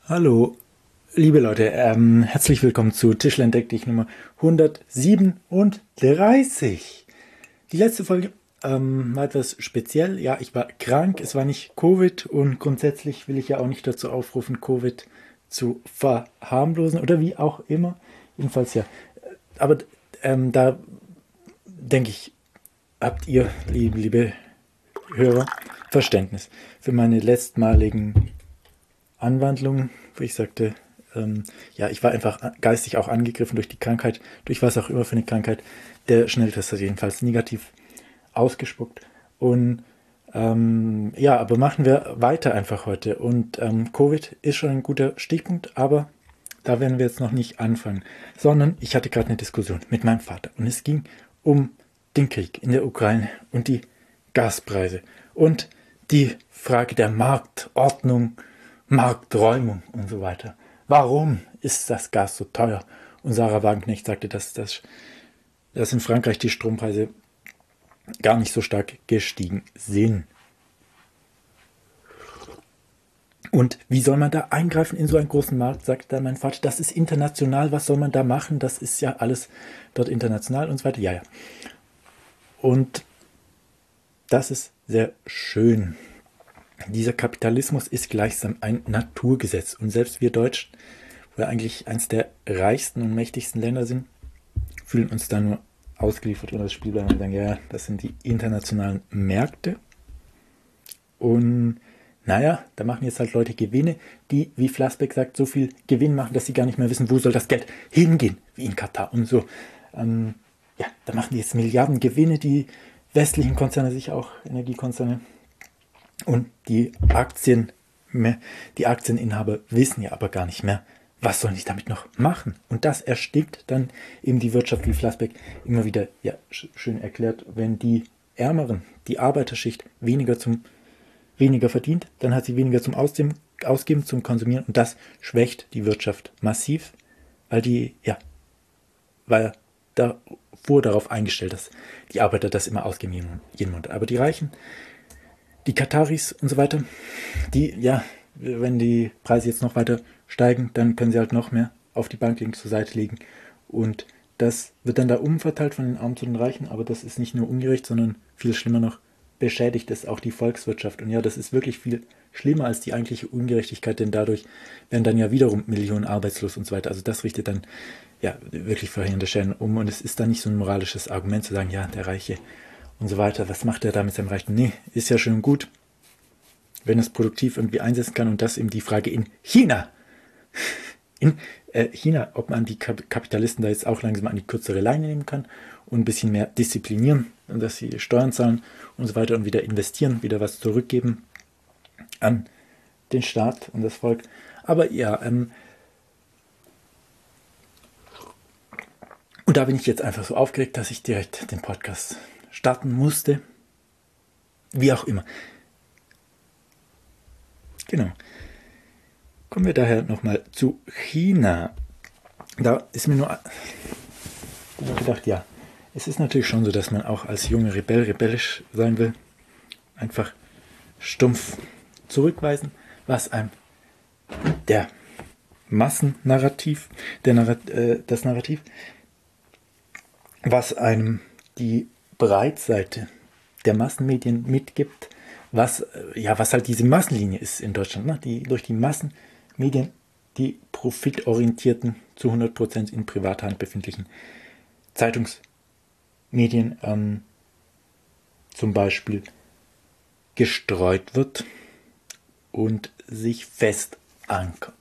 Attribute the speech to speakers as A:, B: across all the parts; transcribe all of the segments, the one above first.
A: Hallo, liebe Leute, herzlich willkommen zu Tischler entdeck dich Nummer 137. Die letzte Folge war etwas speziell. Ja, ich war krank, es war nicht Covid und grundsätzlich will ich ja auch nicht dazu aufrufen, Covid zu verharmlosen oder wie auch immer. Jedenfalls ja. Aber da denke ich, habt ihr, liebe Hörer, Verständnis für meine letztmaligen Anwandlungen, wo ich sagte, ja, ich war einfach geistig auch angegriffen durch die Krankheit, durch was auch immer für eine Krankheit. Der Schnelltest hat jedenfalls negativ ausgespuckt. Und ja, aber machen wir weiter einfach heute. Und Covid ist schon ein guter Stichpunkt, aber da werden wir jetzt noch nicht anfangen. Sondern ich hatte gerade eine Diskussion mit meinem Vater und es ging um den Krieg in der Ukraine und die Gaspreise und die Frage der Marktordnung, Markträumung und so weiter. Warum ist das Gas so teuer? Und Sarah Wagenknecht sagte, dass in Frankreich die Strompreise gar nicht so stark gestiegen sind. Und wie soll man da eingreifen in so einen großen Markt, sagt dann mein Vater, das ist international, was soll man da machen? Das ist ja alles dort international und so weiter. Ja, ja. Und das ist sehr schön. Dieser Kapitalismus ist gleichsam ein Naturgesetz. Und selbst wir Deutschen, wo wir eigentlich eines der reichsten und mächtigsten Länder sind, fühlen uns da nur ausgeliefert unter das Spielplan und sagen, ja, das sind die internationalen Märkte. Und naja, da machen jetzt halt Leute Gewinne, die, wie Flassbeck sagt, so viel Gewinn machen, dass sie gar nicht mehr wissen, wo soll das Geld hingehen, wie in Katar und so. Ja, da machen die jetzt Milliarden Gewinne, die westlichen Konzerne, sich auch Energiekonzerne. Und die Aktieninhaber wissen ja aber gar nicht mehr, was sollen die damit noch machen. Und das erstickt dann eben die Wirtschaft, wie Flassbeck immer wieder ja, schön erklärt. Wenn die Ärmeren, die Arbeiterschicht, weniger verdient, dann hat sie weniger zum Ausgeben, zum Konsumieren. Und das schwächt die Wirtschaft massiv, weil da wurde darauf eingestellt, dass die Arbeiter das immer ausgeben jeden Monat. Aber die Reichen, die Kataris und so weiter, die, ja, wenn die Preise jetzt noch weiter steigen, dann können sie halt noch mehr auf die Bank legen, zur Seite legen. Und das wird dann da umverteilt von den Armen zu den Reichen, aber das ist nicht nur ungerecht, sondern viel schlimmer noch, beschädigt es auch die Volkswirtschaft. Und ja, das ist wirklich viel schlimmer als die eigentliche Ungerechtigkeit, denn dadurch werden dann ja wiederum Millionen arbeitslos und so weiter. Also das richtet dann ja wirklich verheerende Schäden um und es ist dann nicht so ein moralisches Argument zu sagen, ja, der Reiche und so weiter, was macht er da mit seinem Reichtum? Nee, ist ja schön und gut, wenn es produktiv irgendwie einsetzen kann und das eben die Frage in China. In China, ob man die Kapitalisten da jetzt auch langsam an die kürzere Leine nehmen kann und ein bisschen mehr disziplinieren, dass sie Steuern zahlen und so weiter und wieder investieren, wieder was zurückgeben an den Staat und das Volk. Aber ja, und da bin ich jetzt einfach so aufgeregt, dass ich direkt den Podcast starten musste. Wie auch immer. Genau. Kommen wir daher nochmal zu China. Da ist mir nur gedacht, ja, es ist natürlich schon so, dass man auch als junger rebellisch sein will. Einfach stumpf zurückweisen, was einem der Massennarrativ, das Narrativ, was einem die Breitseite der Massenmedien mitgibt, was halt diese Massenlinie ist in Deutschland, ne? Die durch die Massenmedien, die profitorientierten, zu 100% in privater Hand befindlichen Zeitungsmedien zum Beispiel gestreut wird und sich fest ankert.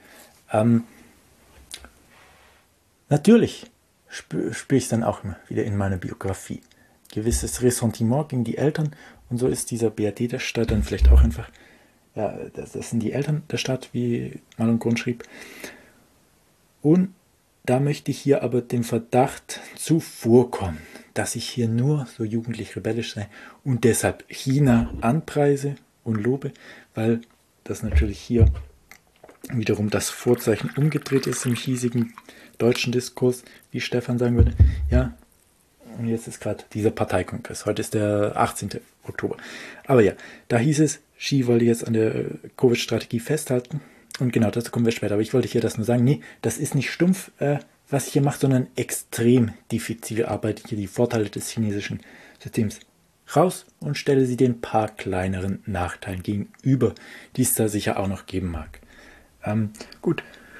A: Natürlich spüre ich es dann auch immer wieder in meiner Biografie. Gewisses Ressentiment gegen die Eltern und so ist dieser BRD der Stadt dann vielleicht auch einfach, ja, das sind die Eltern der Stadt, wie Marlon Grund schrieb. Und da möchte ich hier aber dem Verdacht zuvorkommen, dass ich hier nur so jugendlich rebellisch sei und deshalb China anpreise und lobe, weil das natürlich hier wiederum das Vorzeichen umgedreht ist im hiesigen deutschen Diskurs, wie Stefan sagen würde. Ja, und jetzt ist gerade dieser Parteikongress. Heute ist der 18. Oktober. Aber ja, da hieß es, Xi wollte jetzt an der Covid-Strategie festhalten Und genau, dazu kommen wir später. Aber ich wollte hier das nur sagen. Nee, das ist nicht stumpf, was ich hier mache, sondern extrem diffizile Arbeit. Hier die Vorteile des chinesischen Systems raus und stelle sie den paar kleineren Nachteilen gegenüber, die es da sicher auch noch geben mag. Gut.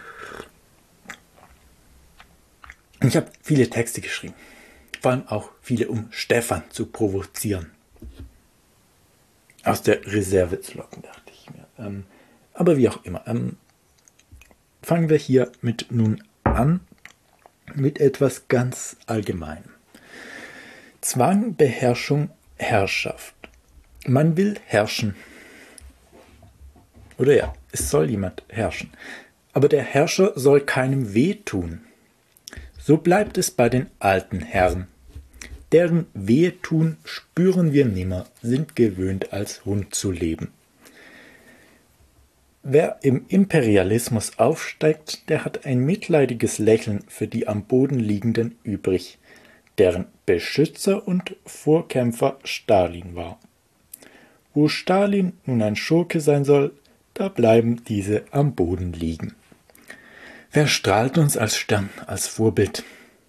A: Ich habe viele Texte geschrieben. Vor allem auch viele, um Stefan zu provozieren. Aus der Reserve zu locken, dachte ich mir. Aber wie auch immer. Fangen wir hier nun an mit etwas ganz Allgemeinem. Zwang, Beherrschung, Herrschaft. Man will herrschen. Oder ja, es soll jemand herrschen. Aber der Herrscher soll keinem wehtun. So bleibt es bei den alten Herren. Deren Wehtun spüren wir nimmer, sind gewöhnt als Hund zu leben. Wer im Imperialismus aufsteigt, der hat ein mitleidiges Lächeln für die am Boden liegenden übrig, deren Beschützer und Vorkämpfer Stalin war. Wo Stalin nun ein Schurke sein soll, da bleiben diese am Boden liegen. Wer strahlt uns als Stern, als Vorbild?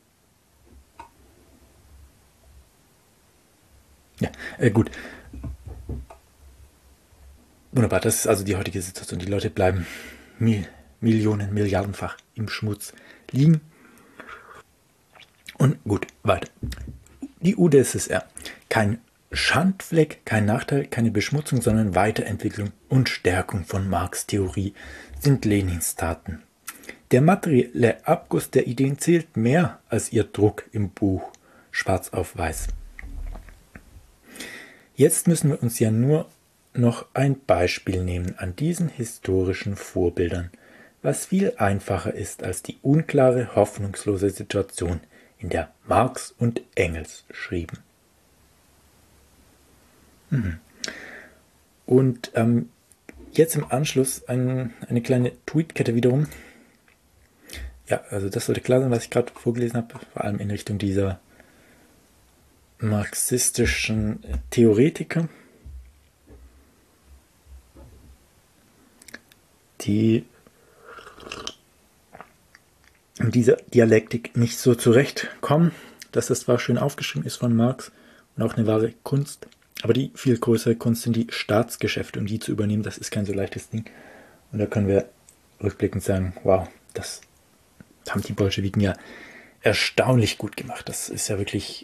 A: Ja, gut. Wunderbar, das ist also die heutige Situation. Die Leute bleiben Millionen, Milliardenfach im Schmutz liegen. Und gut, weiter. Die UdSSR. Kein Schandfleck, kein Nachteil, keine Beschmutzung, sondern Weiterentwicklung und Stärkung von Marx' Theorie sind Lenins Taten. Der materielle Abguss der Ideen zählt mehr als ihr Druck im Buch, schwarz auf weiß. Jetzt müssen wir uns ja nur noch ein Beispiel nehmen an diesen historischen Vorbildern, was viel einfacher ist als die unklare, hoffnungslose Situation, in der Marx und Engels schrieben. Und jetzt im Anschluss eine kleine Tweetkette wiederum. Ja, also das sollte klar sein, was ich gerade vorgelesen habe, vor allem in Richtung dieser marxistischen Theoretiker, die in dieser Dialektik nicht so zurechtkommen, dass das zwar schön aufgeschrieben ist von Marx und auch eine wahre Kunst, aber die viel größere Kunst sind die Staatsgeschäfte, und die zu übernehmen, das ist kein so leichtes Ding. Und da können wir rückblickend sagen, wow, das haben die Bolschewiken ja erstaunlich gut gemacht. Das ist ja wirklich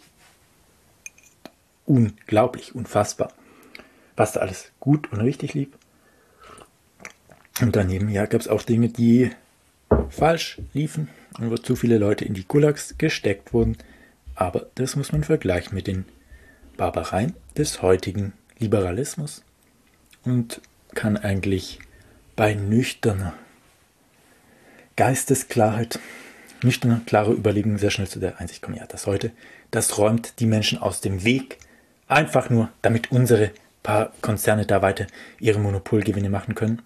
A: unglaublich, unfassbar, was da alles gut und richtig lief. Und daneben ja, gab es auch Dinge, die falsch liefen und wo zu viele Leute in die Gulags gesteckt wurden. Aber das muss man vergleichen mit den Barbareien des heutigen Liberalismus und kann eigentlich bei nüchterner Geistesklarheit, nüchterner, klare Überlegung sehr schnell zu der Einsicht kommen, ja, das heute, das räumt die Menschen aus dem Weg, einfach nur, damit unsere paar Konzerne da weiter ihre Monopolgewinne machen können.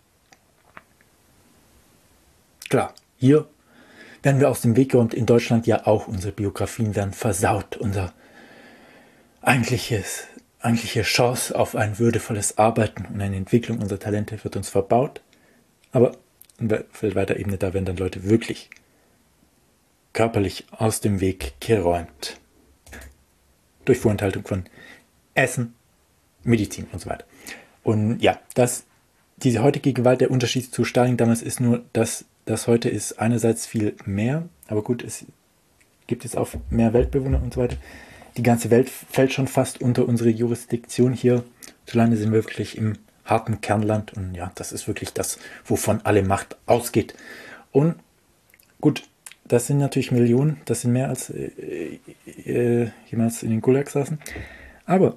A: Klar, hier werden wir aus dem Weg geräumt, in Deutschland ja auch, unsere Biografien werden versaut, unser eigentliche Chance auf ein würdevolles Arbeiten und eine Entwicklung unserer Talente wird uns verbaut, aber in der weltweiter Ebene, da werden dann Leute wirklich körperlich aus dem Weg geräumt. Durch Vorenthaltung von Essen, Medizin und so weiter. Und ja, diese heutige Gewalt, der Unterschied zu Stalin damals ist nur, dass das heute ist einerseits viel mehr, aber gut, es gibt jetzt auch mehr Weltbewohner und so weiter. Die ganze Welt fällt schon fast unter unsere Jurisdiktion hier. Solange sind wir wirklich im harten Kernland und ja, das ist wirklich das, wovon alle Macht ausgeht. Und gut, das sind natürlich Millionen, das sind mehr als jemals in den Gulags saßen. Aber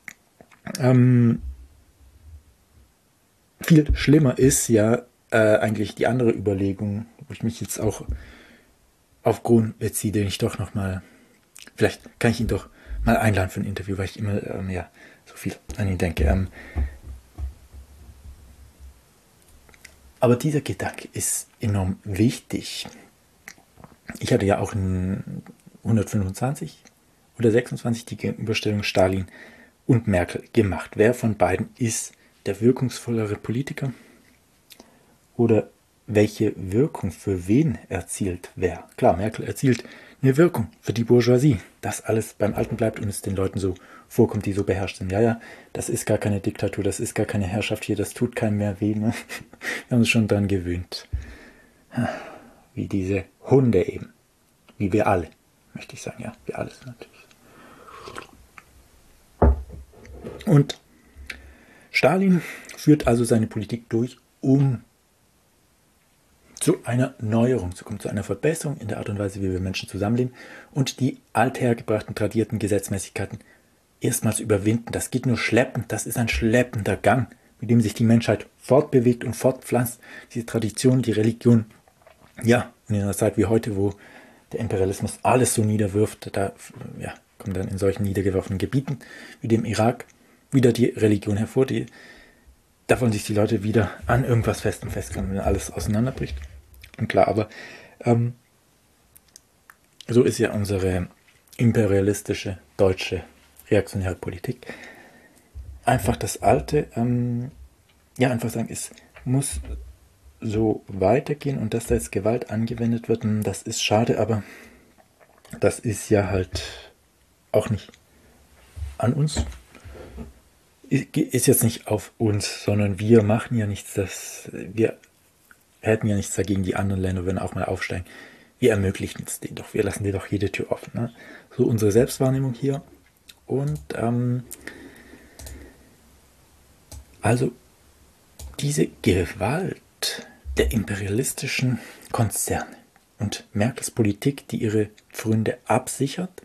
A: viel schlimmer ist ja eigentlich die andere Überlegung, wo ich mich jetzt auch auf Grund beziehe, den ich doch nochmal, vielleicht kann ich ihn doch mal einladen für ein Interview, weil ich immer so viel an ihn denke. Aber dieser Gedanke ist enorm wichtig. Ich hatte ja auch in 125 oder 26 die Gegenüberstellung Stalin und Merkel gemacht. Wer von beiden ist der wirkungsvollere Politiker? Oder welche Wirkung für wen erzielt wer. Klar, Merkel erzielt eine Wirkung für die Bourgeoisie, dass alles beim Alten bleibt und es den Leuten so vorkommt, die so beherrscht sind. Ja, ja, das ist gar keine Diktatur, das ist gar keine Herrschaft hier, das tut keinem mehr weh. Ne? Wir haben uns schon dran gewöhnt. Wie diese Hunde eben. Wie wir alle, möchte ich sagen. Ja, wir alle sind natürlich. Und Stalin führt also seine Politik durch, um zu einer Neuerung zu kommen, zu einer Verbesserung in der Art und Weise, wie wir Menschen zusammenleben und die althergebrachten, tradierten Gesetzmäßigkeiten erstmals überwinden. Das geht nur schleppend, das ist ein schleppender Gang, mit dem sich die Menschheit fortbewegt und fortpflanzt. Diese Tradition, die Religion, ja, in einer Zeit wie heute, wo der Imperialismus alles so niederwirft, da kommt dann in solchen niedergeworfenen Gebieten wie dem Irak wieder die Religion hervor, da wollen sich die Leute wieder an irgendwas Festem festklammern, wenn alles auseinanderbricht. Und klar, aber so ist ja unsere imperialistische, deutsche, reaktionäre Politik. Einfach das Alte, einfach sagen, es muss so weitergehen und dass da jetzt Gewalt angewendet wird, das ist schade, aber das ist ja halt auch nicht an uns. Ist jetzt nicht auf uns, sondern wir machen ja nichts, wir hätten ja nichts dagegen, die anderen Länder würden auch mal aufsteigen. Wir ermöglichen es denen doch, wir lassen dir doch jede Tür offen. Ne? So unsere Selbstwahrnehmung hier. Und also diese Gewalt der imperialistischen Konzerne und Merkels Politik, die ihre Pfründe absichert,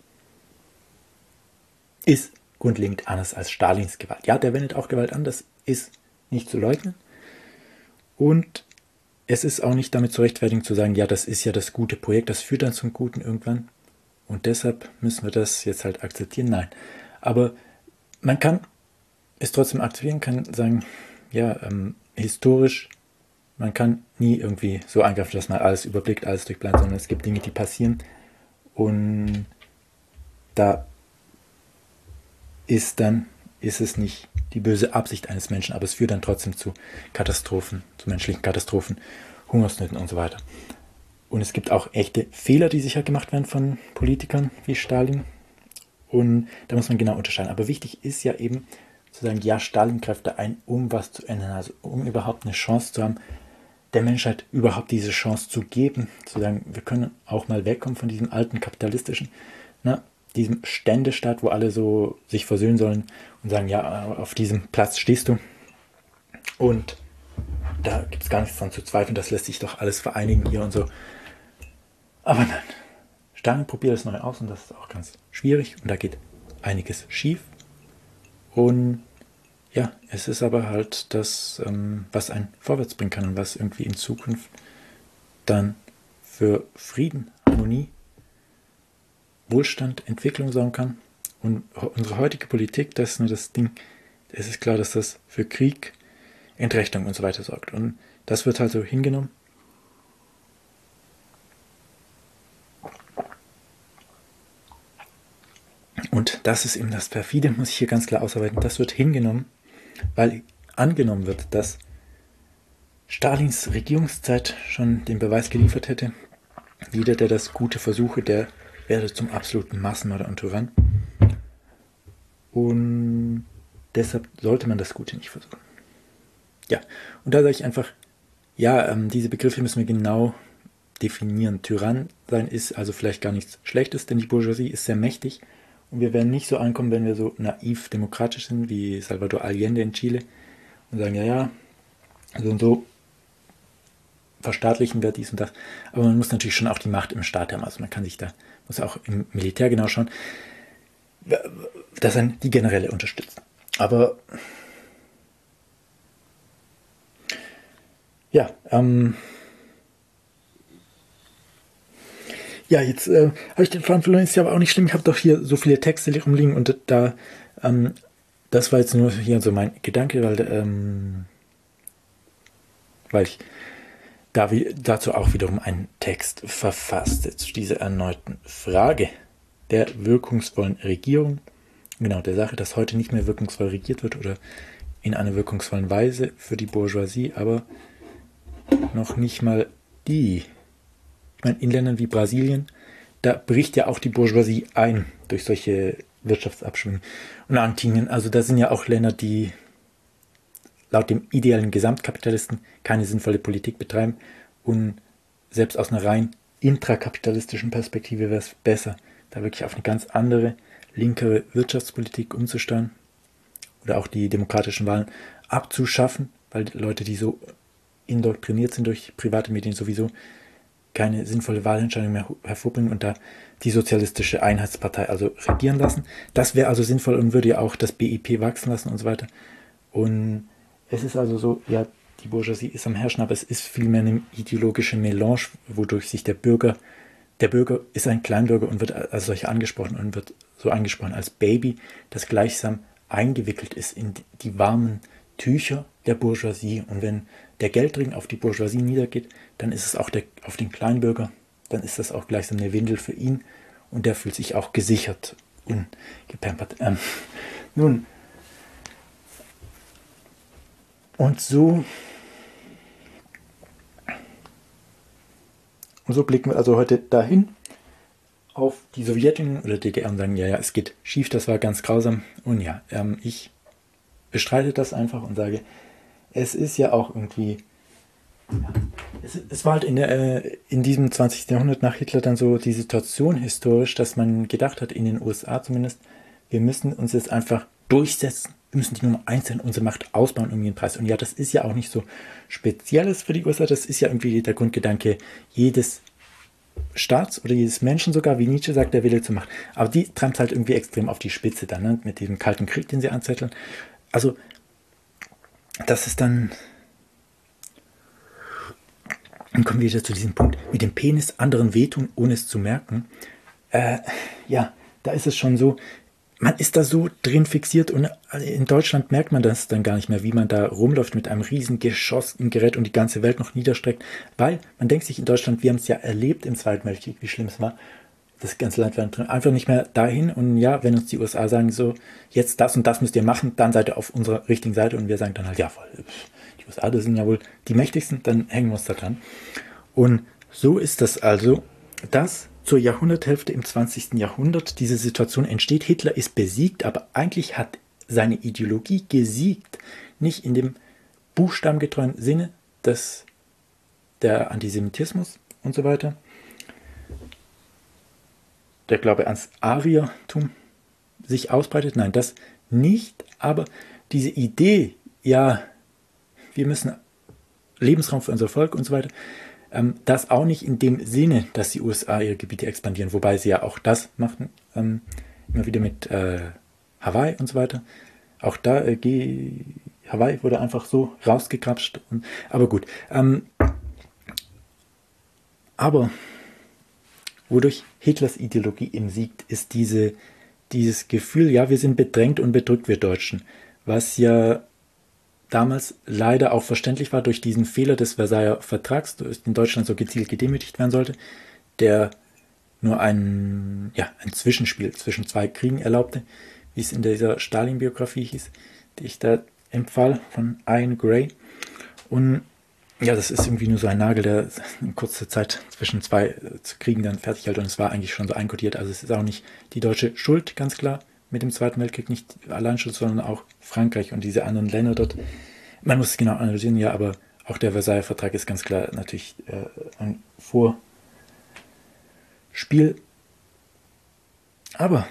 A: ist grundlegend anders als Stalins Gewalt. Ja, der wendet auch Gewalt an, das ist nicht zu leugnen. Und es ist auch nicht damit zu rechtfertigen zu sagen, ja, das ist ja das gute Projekt, das führt dann zum Guten irgendwann. Und deshalb müssen wir das jetzt halt akzeptieren. Nein. Aber man kann es trotzdem akzeptieren, kann sagen, ja, historisch, man kann nie irgendwie so eingreifen, dass man alles überblickt, alles durchplant, sondern es gibt Dinge, die passieren. Und da ist es nicht die böse Absicht eines Menschen, aber es führt dann trotzdem zu Katastrophen, zu menschlichen Katastrophen, Hungersnöten und so weiter. Und es gibt auch echte Fehler, die sicher gemacht werden von Politikern wie Stalin. Und da muss man genau unterscheiden. Aber wichtig ist ja eben zu sagen, ja, Stalin greift da ein, um was zu ändern, also um überhaupt eine Chance zu haben, der Menschheit überhaupt diese Chance zu geben, zu sagen, wir können auch mal wegkommen von diesem alten kapitalistischen, diesem Ständestaat, wo alle so sich versöhnen sollen und sagen, ja, auf diesem Platz stehst du. Und da gibt es gar nichts dran zu zweifeln, das lässt sich doch alles vereinigen hier und so. Aber nein, Stalin probiert es neu aus und das ist auch ganz schwierig und da geht einiges schief. Und ja, es ist aber halt das, was einen vorwärts bringen kann und was irgendwie in Zukunft dann für Frieden, Harmonie, Wohlstand, Entwicklung sorgen kann. Und unsere heutige Politik, das ist nur das Ding, es ist klar, dass das für Krieg, Entrechtung und so weiter sorgt. Und das wird halt so hingenommen. Und das ist eben das Perfide, muss ich hier ganz klar ausarbeiten. Das wird hingenommen, weil angenommen wird, dass Stalins Regierungszeit schon den Beweis geliefert hätte, jeder, der das Gute versuche, der werde zum absoluten Massenmörder und Tyrann. Und deshalb sollte man das Gute nicht versuchen. Ja, und da sage ich einfach, ja, diese Begriffe müssen wir genau definieren. Tyrann sein ist also vielleicht gar nichts Schlechtes, denn die Bourgeoisie ist sehr mächtig und wir werden nicht so ankommen, wenn wir so naiv demokratisch sind wie Salvador Allende in Chile und sagen, ja, so und so verstaatlichen wir dies und das. Aber man muss natürlich schon auch die Macht im Staat haben. Also man kann sich da, muss auch im Militär genau schauen, dass dann die Generäle unterstützen. Aber ja, jetzt habe ich den Faden verloren, ist ja aber auch nicht schlimm. Ich habe doch hier so viele Texte rumliegen und da, das war jetzt nur hier so mein Gedanke, weil ich dazu auch wiederum einen Text verfasste zu dieser erneuten Frage der wirkungsvollen Regierung. Genau, der Sache, dass heute nicht mehr wirkungsvoll regiert wird oder in einer wirkungsvollen Weise für die Bourgeoisie, aber noch nicht mal die. Ich meine, in Ländern wie Brasilien, da bricht ja auch die Bourgeoisie ein durch solche Wirtschaftsabschwünge. Und Argentinien, also das sind ja auch Länder, die laut dem idealen Gesamtkapitalisten keine sinnvolle Politik betreiben. Und selbst aus einer rein intrakapitalistischen Perspektive wäre es besser, da wirklich auf eine ganz andere, linkere Wirtschaftspolitik umzusteuern oder auch die demokratischen Wahlen abzuschaffen, weil Leute, die so indoktriniert sind durch private Medien, sowieso keine sinnvolle Wahlentscheidung mehr hervorbringen und da die sozialistische Einheitspartei also regieren lassen. Das wäre also sinnvoll und würde ja auch das BIP wachsen lassen und so weiter. Und es ist also so, ja, die Bourgeoisie ist am Herrschen, aber es ist vielmehr eine ideologische Melange, wodurch sich der Bürger ist ein Kleinbürger und wird als solcher angesprochen und wird so angesprochen als Baby, das gleichsam eingewickelt ist in die warmen Tücher der Bourgeoisie. Und wenn der Geldring auf die Bourgeoisie niedergeht, dann ist es auch auf den Kleinbürger, dann ist das auch gleichsam eine Windel für ihn und der fühlt sich auch gesichert und gepampert. Nun, und so blicken wir also heute dahin auf die Sowjetunion oder DDR und sagen, ja, es geht schief, das war ganz grausam. Und ja, ich bestreite das einfach und sage, es ist ja auch irgendwie, ja, es war halt in diesem 20. Jahrhundert nach Hitler dann so die Situation historisch, dass man gedacht hat, in den USA zumindest, wir müssen uns jetzt einfach durchsetzen. Wir müssen die Nummer 1 sein, unsere Macht ausbauen um jeden Preis. Und ja, das ist ja auch nicht so Spezielles für die USA. Das ist ja irgendwie der Grundgedanke jedes Staats oder jedes Menschen sogar, wie Nietzsche sagt, der Wille zur Macht. Aber die treibt halt irgendwie extrem auf die Spitze dann, ne? Mit diesem kalten Krieg, den sie anzetteln. Also, das ist dann kommen wir wieder zu diesem Punkt, mit dem Penis anderen wehtun, ohne es zu merken. Ja, da ist es schon so, man ist da so drin fixiert und in Deutschland merkt man das dann gar nicht mehr, wie man da rumläuft mit einem riesen Geschoss im Gerät und die ganze Welt noch niederstreckt, weil man denkt sich in Deutschland, wir haben es ja erlebt im Zweiten Weltkrieg, wie schlimm es war, das ganze Land war drin, einfach nicht mehr dahin und ja, wenn uns die USA sagen so, jetzt das und das müsst ihr machen, dann seid ihr auf unserer richtigen Seite und wir sagen dann halt, ja voll, die USA, das sind ja wohl die mächtigsten, dann hängen wir uns da dran. Und so ist das also, dass zur Jahrhunderthälfte im 20. Jahrhundert diese Situation entsteht. Hitler ist besiegt, aber eigentlich hat seine Ideologie gesiegt. Nicht in dem buchstabengetreuen Sinne der Antisemitismus und so weiter. Der Glaube ans Ariertum sich ausbreitet. Nein, das nicht. Aber diese Idee, ja, wir müssen Lebensraum für unser Volk und so weiter, das auch nicht in dem Sinne, dass die USA ihre Gebiete expandieren, wobei sie ja auch das machen, immer wieder mit Hawaii und so weiter. Auch da, Hawaii wurde einfach so rausgekrapscht. Aber gut. Aber wodurch Hitlers Ideologie eben siegt, ist dieses Gefühl, ja, wir sind bedrängt und bedrückt, wir Deutschen. Was ja damals leider auch verständlich war durch diesen Fehler des Versailler Vertrags, in Deutschland so gezielt gedemütigt werden sollte, der nur ein Zwischenspiel zwischen zwei Kriegen erlaubte, wie es in dieser Stalin-Biografie hieß, die ich da empfahl, von Ian Gray. Und ja, das ist irgendwie nur so ein Nagel, der in kurzer Zeit zwischen zwei Kriegen dann fertig hält und es war eigentlich schon so einkodiert. Also es ist auch nicht die deutsche Schuld, ganz klar, mit dem Zweiten Weltkrieg, nicht allein Schuld, sondern auch Frankreich und diese anderen Länder dort. Man muss es genau analysieren, ja, aber auch der Versailler Vertrag ist ganz klar natürlich ein Vorspiel. Aber,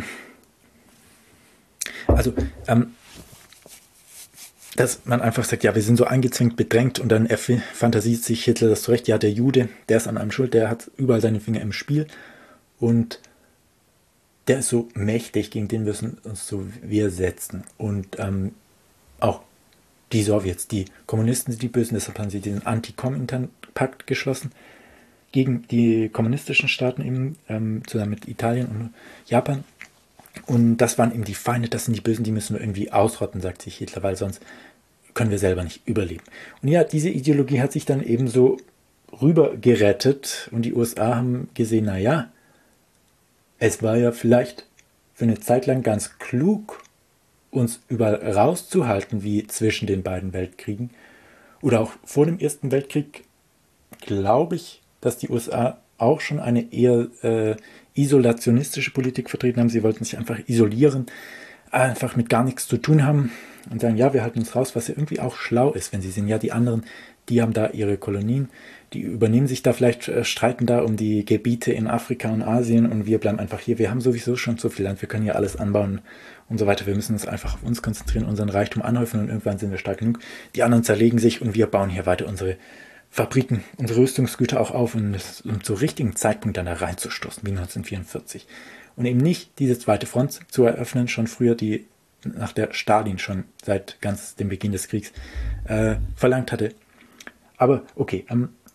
A: dass man einfach sagt, ja, wir sind so eingezwängt, bedrängt und dann fantasiert sich Hitler das zurecht, ja, der Jude, der ist an einem schuld, der hat überall seine Finger im Spiel und der ist so mächtig, gegen den müssen uns so wir setzen. Und auch die Sowjets, die Kommunisten sind die Bösen, deshalb haben sie diesen Anti-Komintern-Pakt geschlossen gegen die kommunistischen Staaten eben, zusammen mit Italien und Japan. Und das waren eben die Feinde, das sind die Bösen, die müssen wir irgendwie ausrotten, sagt sich Hitler, weil sonst können wir selber nicht überleben. Und ja, diese Ideologie hat sich dann eben so rüber gerettet und die USA haben gesehen, naja, es war ja vielleicht für eine Zeit lang ganz klug, uns überall rauszuhalten, wie zwischen den beiden Weltkriegen. oder auch vor dem Ersten Weltkrieg, glaube ich, dass die USA auch schon eine eher isolationistische Politik vertreten haben. Sie wollten sich einfach isolieren, einfach mit gar nichts zu tun haben und sagen, ja, wir halten uns raus, was ja irgendwie auch schlau ist, wenn sie sehen, ja, die anderen, die haben da ihre Kolonien, die übernehmen sich da vielleicht, streiten da um die Gebiete in Afrika und Asien und wir bleiben einfach hier. Wir haben sowieso schon so viel Land, wir können hier alles anbauen und so weiter. Wir müssen uns einfach auf uns konzentrieren, unseren Reichtum anhäufen und irgendwann sind wir stark genug. Die anderen zerlegen sich und wir bauen hier weiter unsere Fabriken, unsere Rüstungsgüter auch auf und zum richtigen Zeitpunkt dann da reinzustoßen, wie 1944. Und eben nicht diese zweite Front zu eröffnen, schon früher, die nach der Stalin schon seit ganz dem Beginn des Kriegs verlangt hatte. Aber okay,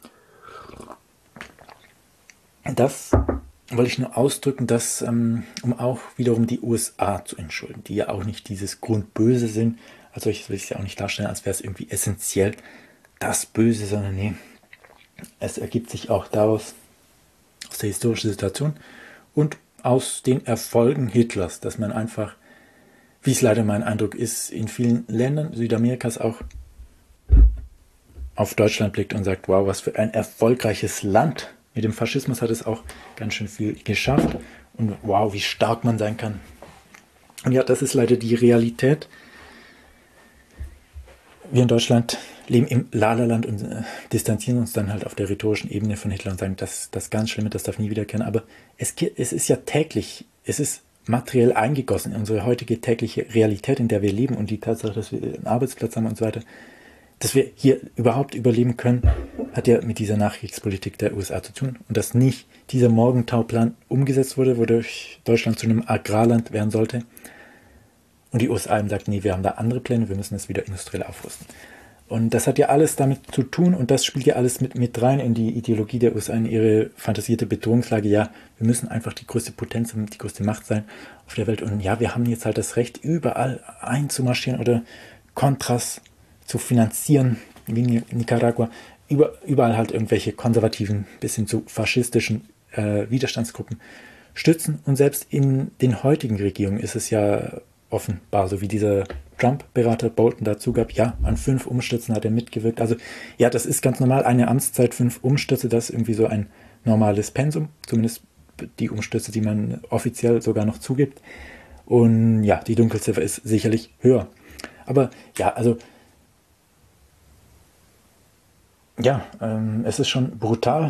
A: das wollte ich nur ausdrücken, dass, um auch wiederum die USA zu entschuldigen, die ja auch nicht dieses Grundböse sind. Als solches will ich es ja auch nicht darstellen, als wäre es irgendwie essentiell das Böse, sondern nee, es ergibt sich auch daraus, aus der historischen Situation und aus den Erfolgen Hitlers, dass man einfach, wie es leider mein Eindruck ist, in vielen Ländern Südamerikas auch auf Deutschland blickt und sagt, wow, was für ein erfolgreiches Land. Mit dem Faschismus hat es auch ganz schön viel geschafft und wow, wie stark man sein kann. Und ja, das ist leider die Realität. Wir in Deutschland leben im Lala-Land und distanzieren uns dann halt auf der rhetorischen Ebene von Hitler und sagen, das ganz Schlimme, das darf nie wiederkehren. Aber es ist ja täglich, es ist materiell eingegossen in unsere heutige tägliche Realität, in der wir leben und die Tatsache, dass wir einen Arbeitsplatz haben und so weiter, dass wir hier überhaupt überleben können, hat ja mit dieser Nachkriegspolitik der USA zu tun und dass nicht dieser Morgenthau-Plan umgesetzt wurde, wodurch Deutschland zu einem Agrarland werden sollte und die USA eben sagt, nee, wir haben da andere Pläne, wir müssen es wieder industriell aufrüsten. Und das hat ja alles damit zu tun und das spielt ja alles mit rein in die Ideologie der USA, in ihre fantasierte Bedrohungslage. Ja, wir müssen einfach die größte Potenz und die größte Macht sein auf der Welt und ja, wir haben jetzt halt das Recht, überall einzumarschieren oder Kontras zu finanzieren, wie in Nicaragua, überall halt irgendwelche konservativen, bis hin zu faschistischen Widerstandsgruppen stützen. Und selbst in den heutigen Regierungen ist es ja offenbar, so wie dieser Trump-Berater Bolton dazu gab, ja, an 5 Umstürzen hat er mitgewirkt. Also ja, das ist ganz normal, eine Amtszeit, 5 Umstürze, das ist irgendwie so ein normales Pensum, zumindest die Umstürze, die man offiziell sogar noch zugibt. Und ja, die Dunkelziffer ist sicherlich höher. Aber ja, also ja, es ist schon brutal,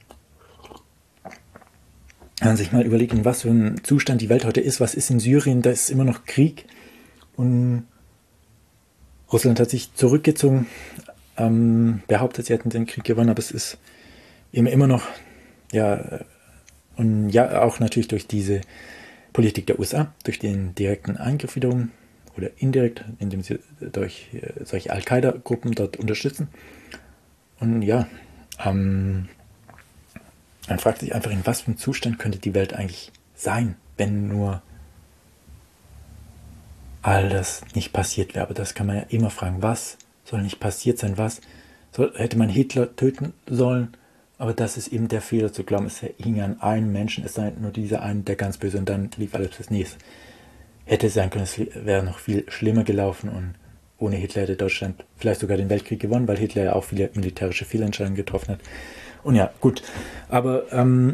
A: wenn man sich mal überlegt, in was für einem Zustand die Welt heute ist. Was ist in Syrien? Da ist immer noch Krieg. Und Russland hat sich zurückgezogen, behauptet, sie hätten den Krieg gewonnen, aber es ist immer noch, ja, und ja, auch natürlich durch diese Politik der USA, durch den direkten Eingriff wiederum oder indirekt, indem sie durch solche Al-Qaida-Gruppen dort unterstützen. Und ja, man fragt sich einfach, in was für einem Zustand könnte die Welt eigentlich sein, wenn nur all das nicht passiert wäre. Aber das kann man ja immer fragen, was soll nicht passiert sein, hätte man Hitler töten sollen, aber das ist eben der Fehler zu glauben, es hing an einem Menschen, es sei nur dieser eine, der ganz böse und dann lief alles bis nächstes. Hätte sein können, es wäre noch viel schlimmer gelaufen und ohne Hitler hätte Deutschland vielleicht sogar den Weltkrieg gewonnen, weil Hitler ja auch viele militärische Fehlentscheidungen getroffen hat. Und ja, gut. Aber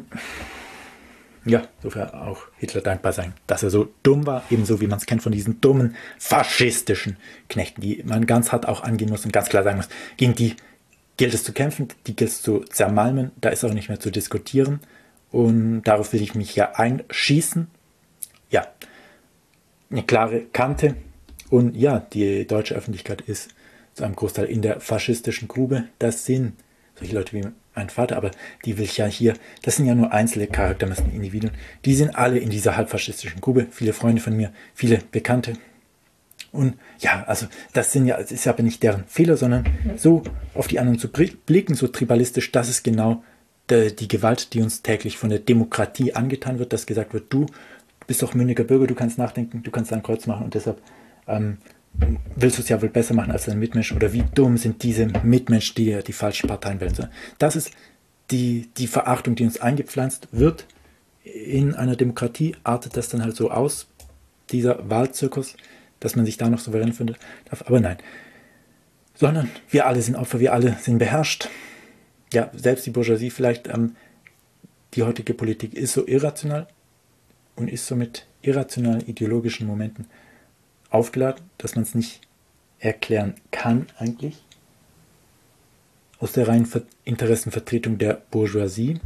A: ja, sofern auch Hitler dankbar sein, dass er so dumm war, ebenso wie man es kennt von diesen dummen, faschistischen Knechten, die man ganz hart auch angehen muss und ganz klar sagen muss, gegen die gilt es zu kämpfen, die gilt es zu zermalmen, da ist auch nicht mehr zu diskutieren. Und darauf will ich mich ja einschießen. Ja, eine klare Kante. Und ja, die deutsche Öffentlichkeit ist zu einem Großteil in der faschistischen Grube. Das sind solche Leute wie mein Vater, aber die will ich ja hier, das sind ja nur einzelne charaktermäßige Individuen, die sind alle in dieser halbfaschistischen Grube. Viele Freunde von mir, viele Bekannte. Und ja, also das ist ja aber nicht deren Fehler, sondern so auf die anderen zu blicken, so tribalistisch, das ist genau die Gewalt, die uns täglich von der Demokratie angetan wird, dass gesagt wird, du bist doch mündiger Bürger, du kannst nachdenken, du kannst ein Kreuz machen und deshalb willst du es ja wohl besser machen als dein Mitmensch oder wie dumm sind diese Mitmenschen, die die falschen Parteien wählen. Das ist die Verachtung, die uns eingepflanzt wird. In einer Demokratie artet das dann halt so aus, dieser Wahlzirkus, dass man sich da noch souverän findet darf. Aber nein, sondern wir alle sind Opfer, wir alle sind beherrscht. Ja, selbst die Bourgeoisie vielleicht, die heutige Politik ist so irrational und ist so mit irrationalen ideologischen Momenten aufgeladen, dass man es nicht erklären kann eigentlich. Aus der reinen Interessenvertretung der Bourgeoisie.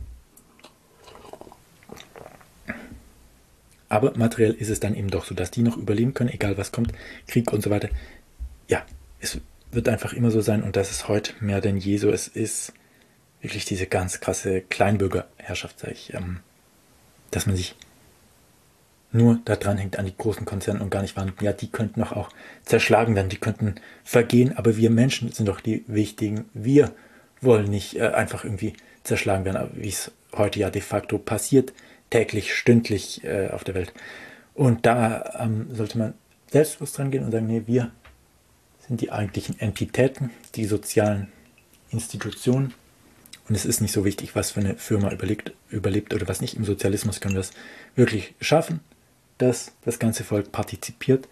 A: Aber materiell ist es dann eben doch so, dass die noch überleben können, egal was kommt, Krieg und so weiter. Ja, es wird einfach immer so sein und das ist heute mehr denn je so. Es ist wirklich diese ganz krasse Kleinbürgerherrschaft, sage ich, dass man sich nur da dran hängt an die großen Konzerne und gar nicht wahrnimmt, ja, die könnten doch auch zerschlagen werden, die könnten vergehen, aber wir Menschen sind doch die Wichtigen. Wir wollen nicht einfach irgendwie zerschlagen werden, wie es heute ja de facto passiert, täglich, stündlich auf der Welt. Und da sollte man selbstbewusst dran gehen und sagen, nee, wir sind die eigentlichen Entitäten, die sozialen Institutionen. Und es ist nicht so wichtig, was für eine Firma überlebt oder was nicht. Im Sozialismus können wir es wirklich schaffen, dass das ganze Volk partizipiert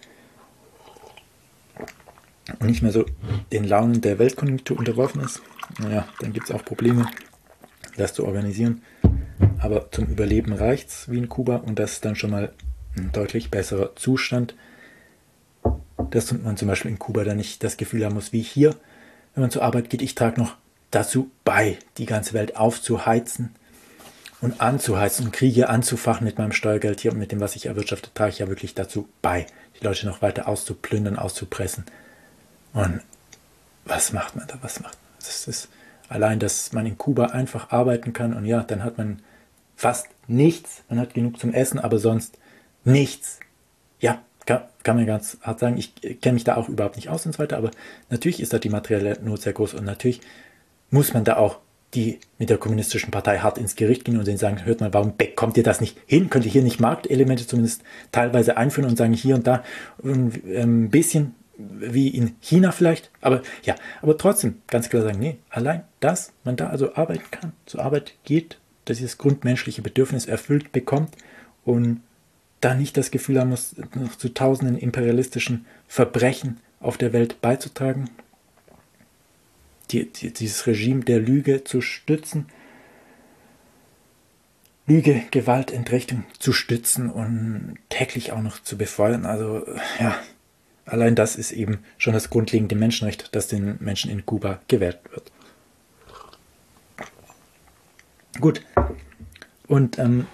A: und nicht mehr so den Launen der Weltkonjunktur unterworfen ist. Naja, dann gibt es auch Probleme, das zu organisieren. Aber zum Überleben reicht es wie in Kuba und das ist dann schon mal ein deutlich besserer Zustand, dass man zum Beispiel in Kuba dann nicht das Gefühl haben muss, wie hier, wenn man zur Arbeit geht, ich trage noch dazu bei, die ganze Welt aufzuheizen und anzuheizen und Kriege anzufachen mit meinem Steuergeld hier und mit dem, was ich erwirtschafte, trage ich ja wirklich dazu bei, die Leute noch weiter auszuplündern, auszupressen. Und was macht man da? Was macht man? Das ist allein, dass man in Kuba einfach arbeiten kann und ja, dann hat man fast nichts. Man hat genug zum Essen, aber sonst nichts. Ja, kann man ganz hart sagen. Ich kenne mich da auch überhaupt nicht aus und so weiter, aber natürlich ist da die materielle Not sehr groß und natürlich muss man da auch die mit der kommunistischen Partei hart ins Gericht gehen und denen sagen, hört mal, warum bekommt ihr das nicht hin? Könnt ihr hier nicht Marktelemente zumindest teilweise einführen und sagen, hier und da ein bisschen wie in China vielleicht, aber ja, aber trotzdem ganz klar sagen, nee, allein, dass man da also arbeiten kann, zur Arbeit geht, dass dieses grundmenschliche Bedürfnis erfüllt bekommt und da nicht das Gefühl haben muss, noch zu tausenden imperialistischen Verbrechen auf der Welt beizutragen, dieses Regime der Lüge zu stützen, Lüge, Gewalt, Entrechtung zu stützen und täglich auch noch zu befeuern. Also ja, allein das ist eben schon das grundlegende Menschenrecht, das den Menschen in Kuba gewährt wird. Gut, und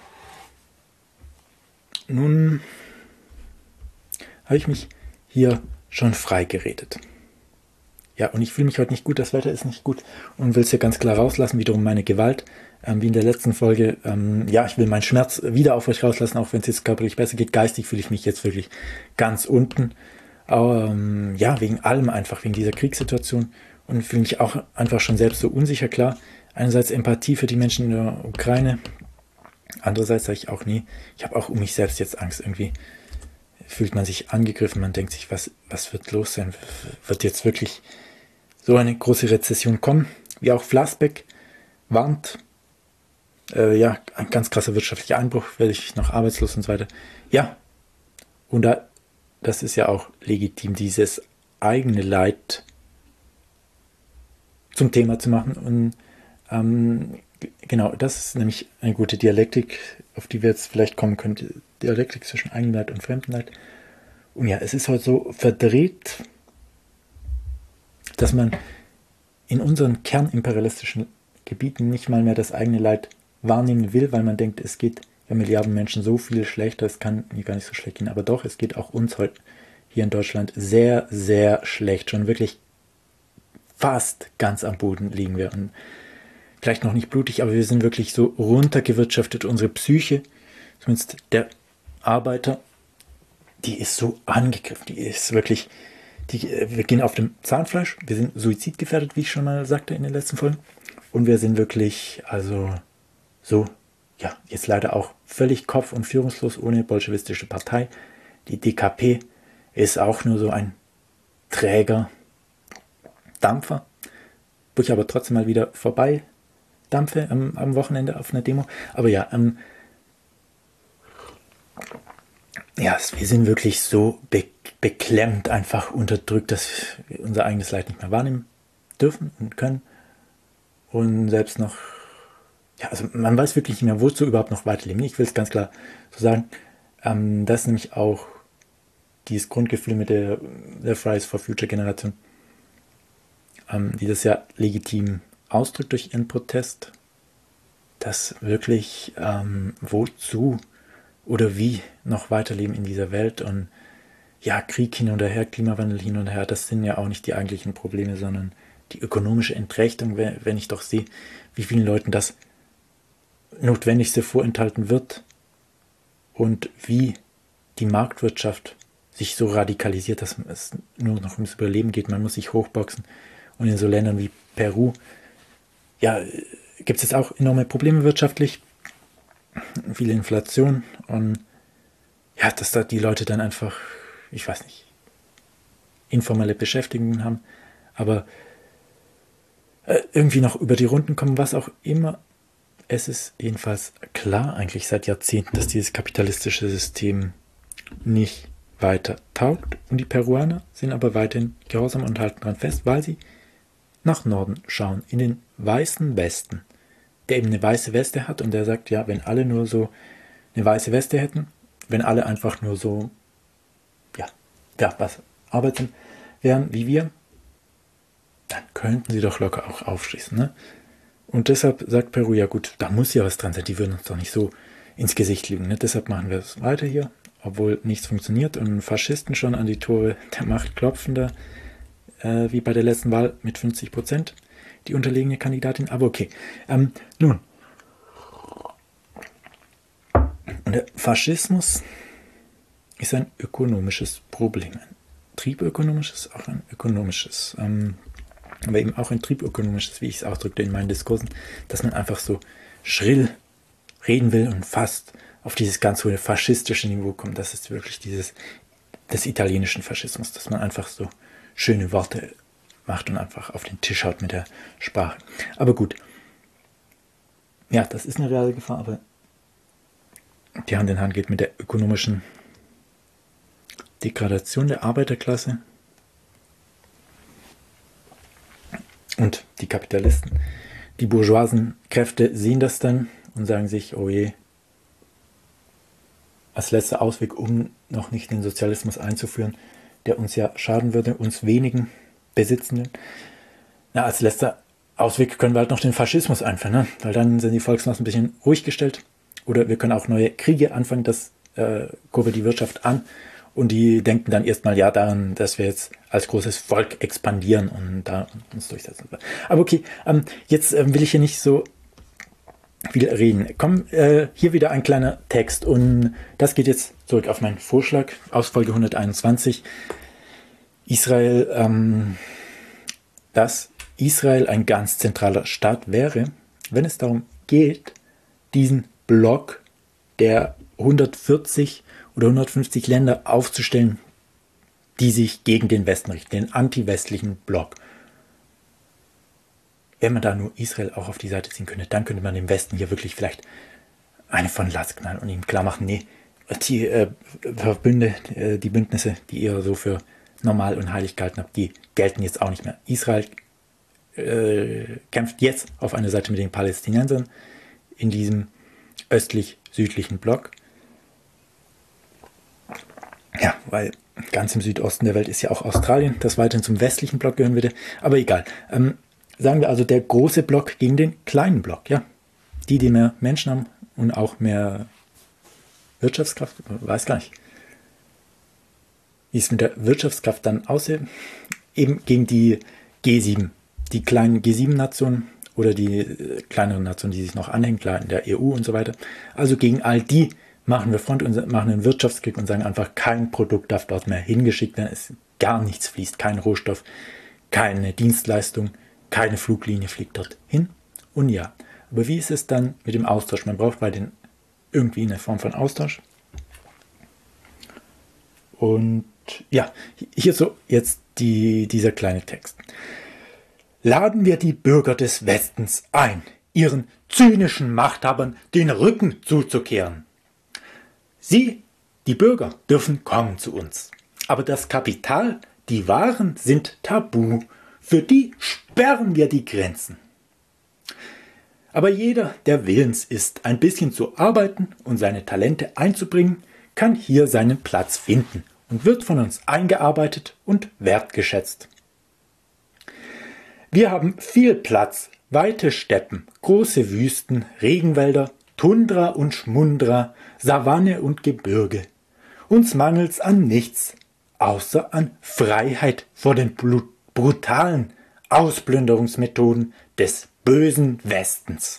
A: nun habe ich mich hier schon frei geredet. Ja, und ich fühle mich heute nicht gut, das Wetter ist nicht gut und will es hier ganz klar rauslassen, wiederum meine Gewalt, wie in der letzten Folge. Ja, ich will meinen Schmerz wieder auf euch rauslassen, auch wenn es jetzt körperlich besser geht. Geistig fühle ich mich jetzt wirklich ganz unten. Ja, wegen allem einfach, wegen dieser Kriegssituation und fühle mich auch einfach schon selbst so unsicher, klar. Einerseits Empathie für die Menschen in der Ukraine, andererseits sage ich auch, nee, ich habe auch um mich selbst jetzt Angst irgendwie. Fühlt man sich angegriffen, man denkt sich, was wird los sein? Wird jetzt wirklich so eine große Rezession kommen? Wie auch Flassbeck warnt, ja, ein ganz krasser wirtschaftlicher Einbruch, werde ich noch arbeitslos und so weiter. Ja, und das ist ja auch legitim, dieses eigene Leid zum Thema zu machen. Und genau, das ist nämlich eine gute Dialektik, auf die wir jetzt vielleicht kommen können. Dialektik zwischen Eigenleid und Fremdenleid. Und ja, es ist heute so verdreht, dass man in unseren kernimperialistischen Gebieten nicht mal mehr das eigene Leid wahrnehmen will, weil man denkt, es geht ja Milliarden Menschen so viel schlechter, es kann hier gar nicht so schlecht gehen. Aber doch, es geht auch uns heute hier in Deutschland sehr, sehr schlecht. Schon wirklich fast ganz am Boden liegen wir. Und vielleicht noch nicht blutig, aber wir sind wirklich so runtergewirtschaftet. Unsere Psyche, zumindest der Arbeiter, die ist so angegriffen. Die ist wirklich, wir gehen auf dem Zahnfleisch. Wir sind suizidgefährdet, wie ich schon mal sagte in den letzten Folgen. Und wir sind wirklich, also so, ja, jetzt leider auch völlig kopf- und führungslos ohne bolschewistische Partei. Die DKP ist auch nur so ein träger Dampfer, wo ich aber trotzdem mal wieder vorbei dampfe am Wochenende auf einer Demo. Aber ja, ja, wir sind wirklich so beklemmt einfach unterdrückt, dass wir unser eigenes Leid nicht mehr wahrnehmen dürfen und können. Und selbst noch, ja, also man weiß wirklich nicht mehr, wozu überhaupt noch weiterleben. Ich will es ganz klar so sagen. Das ist nämlich auch dieses Grundgefühl mit der Fridays for Future Generation, die das ja legitim ausdrückt durch ihren Protest, dass wirklich wozu oder wie noch weiterleben in dieser Welt. Und ja, Krieg hin und her, Klimawandel hin und her, das sind ja auch nicht die eigentlichen Probleme, sondern die ökonomische Entrechtung, wenn ich doch sehe, wie vielen Leuten das Notwendigste vorenthalten wird und wie die Marktwirtschaft sich so radikalisiert, dass es nur noch ums Überleben geht. Man muss sich hochboxen. Und in so Ländern wie Peru, ja, gibt es jetzt auch enorme Probleme wirtschaftlich, viele Inflation und ja, dass da die Leute dann einfach, ich weiß nicht, informelle Beschäftigungen haben, aber irgendwie noch über die Runden kommen, was auch immer. Es ist jedenfalls klar, eigentlich seit Jahrzehnten, dass dieses kapitalistische System nicht weiter taugt. Und die Peruaner sind aber weiterhin gehorsam und halten daran fest, weil sie nach Norden schauen, in den weißen Westen, der eben eine weiße Weste hat und der sagt, ja, wenn alle nur so eine weiße Weste hätten, wenn alle einfach nur so, was arbeiten wären wie wir, dann könnten sie doch locker auch aufschließen, ne? Und deshalb sagt Peru, ja gut, da muss ja was dran sein, die würden uns doch nicht so ins Gesicht lügen, ne? Deshalb machen wir es weiter hier, obwohl nichts funktioniert und Faschisten schon an die Tore der Macht klopfen da, wie bei der letzten Wahl mit 50%, die unterlegene Kandidatin, aber okay. Nun, und der Faschismus ist ein ökonomisches Problem, ein triebökonomisches, auch ein ökonomisches, aber eben auch ein triebökonomisches, wie ich es ausdrückte in meinen Diskursen, dass man einfach so schrill reden will und fast auf dieses ganz hohe faschistische Niveau kommt. Das ist wirklich des italienischen Faschismus, dass man einfach so schöne Worte macht und einfach auf den Tisch haut mit der Sprache. Aber gut, ja, das ist eine reale Gefahr, aber die Hand in Hand geht mit der ökonomischen Degradation der Arbeiterklasse. Und die Kapitalisten, die bourgeoisen Kräfte sehen das dann und sagen sich, oh je, als letzter Ausweg, um noch nicht den Sozialismus einzuführen, der uns ja schaden würde, uns wenigen Besitzenden. Na, als letzter Ausweg können wir halt noch den Faschismus einführen, ne? Weil dann sind die Volksmassen ein bisschen ruhig gestellt. Oder wir können auch neue Kriege anfangen, das kurbelt die Wirtschaft an. Und die denken dann erstmal ja daran, dass wir jetzt als großes Volk expandieren und da uns durchsetzen. Aber okay, jetzt will ich hier nicht so viel reden. Komm, hier wieder ein kleiner Text und das geht jetzt zurück auf meinen Vorschlag aus Folge 121. Dass Israel ein ganz zentraler Staat wäre, wenn es darum geht, diesen Block der 140 oder 150 Länder aufzustellen, die sich gegen den Westen richten, den anti-westlichen Block. Wenn man da nur Israel auch auf die Seite ziehen könnte, dann könnte man dem Westen hier wirklich vielleicht eine von Latz knallen und ihm klar machen, nee, die Verbünde, die Bündnisse, die ihr so für normal und heilig gehalten habt, die gelten jetzt auch nicht mehr. Israel kämpft jetzt auf einer Seite mit den Palästinensern in diesem östlich-südlichen Block. Ja, weil ganz im Südosten der Welt ist ja auch Australien, das weiterhin zum westlichen Block gehören würde. Aber egal. Sagen wir also der große Block gegen den kleinen Block. Ja, die mehr Menschen haben und auch mehr Wirtschaftskraft, weiß gar nicht. Wie es mit der Wirtschaftskraft dann aussieht, eben gegen die G7, die kleinen G7-Nationen oder die kleineren Nationen, die sich noch anhängen, klar in der EU und so weiter. Also gegen all die machen wir Front und machen einen Wirtschaftskrieg und sagen einfach, kein Produkt darf dort mehr hingeschickt werden, es gar nichts fließt, kein Rohstoff, keine Dienstleistung, keine Fluglinie fliegt dort hin. Und ja, aber wie ist es dann mit dem Austausch? Man braucht bei den irgendwie eine Form von Austausch. Und ja, hier so jetzt dieser kleine Text. Laden wir die Bürger des Westens ein, ihren zynischen Machthabern den Rücken zuzukehren. Sie, die Bürger, dürfen kommen zu uns. Aber das Kapital, die Waren sind tabu. Für die sperren wir die Grenzen. Aber jeder, der willens ist, ein bisschen zu arbeiten und seine Talente einzubringen, kann hier seinen Platz finden und wird von uns eingearbeitet und wertgeschätzt. Wir haben viel Platz, weite Steppen, große Wüsten, Regenwälder, Tundra und Schmundra, Savanne und Gebirge. Uns mangelt's an nichts, außer an Freiheit vor den brutalen Ausplünderungsmethoden des bösen Westens.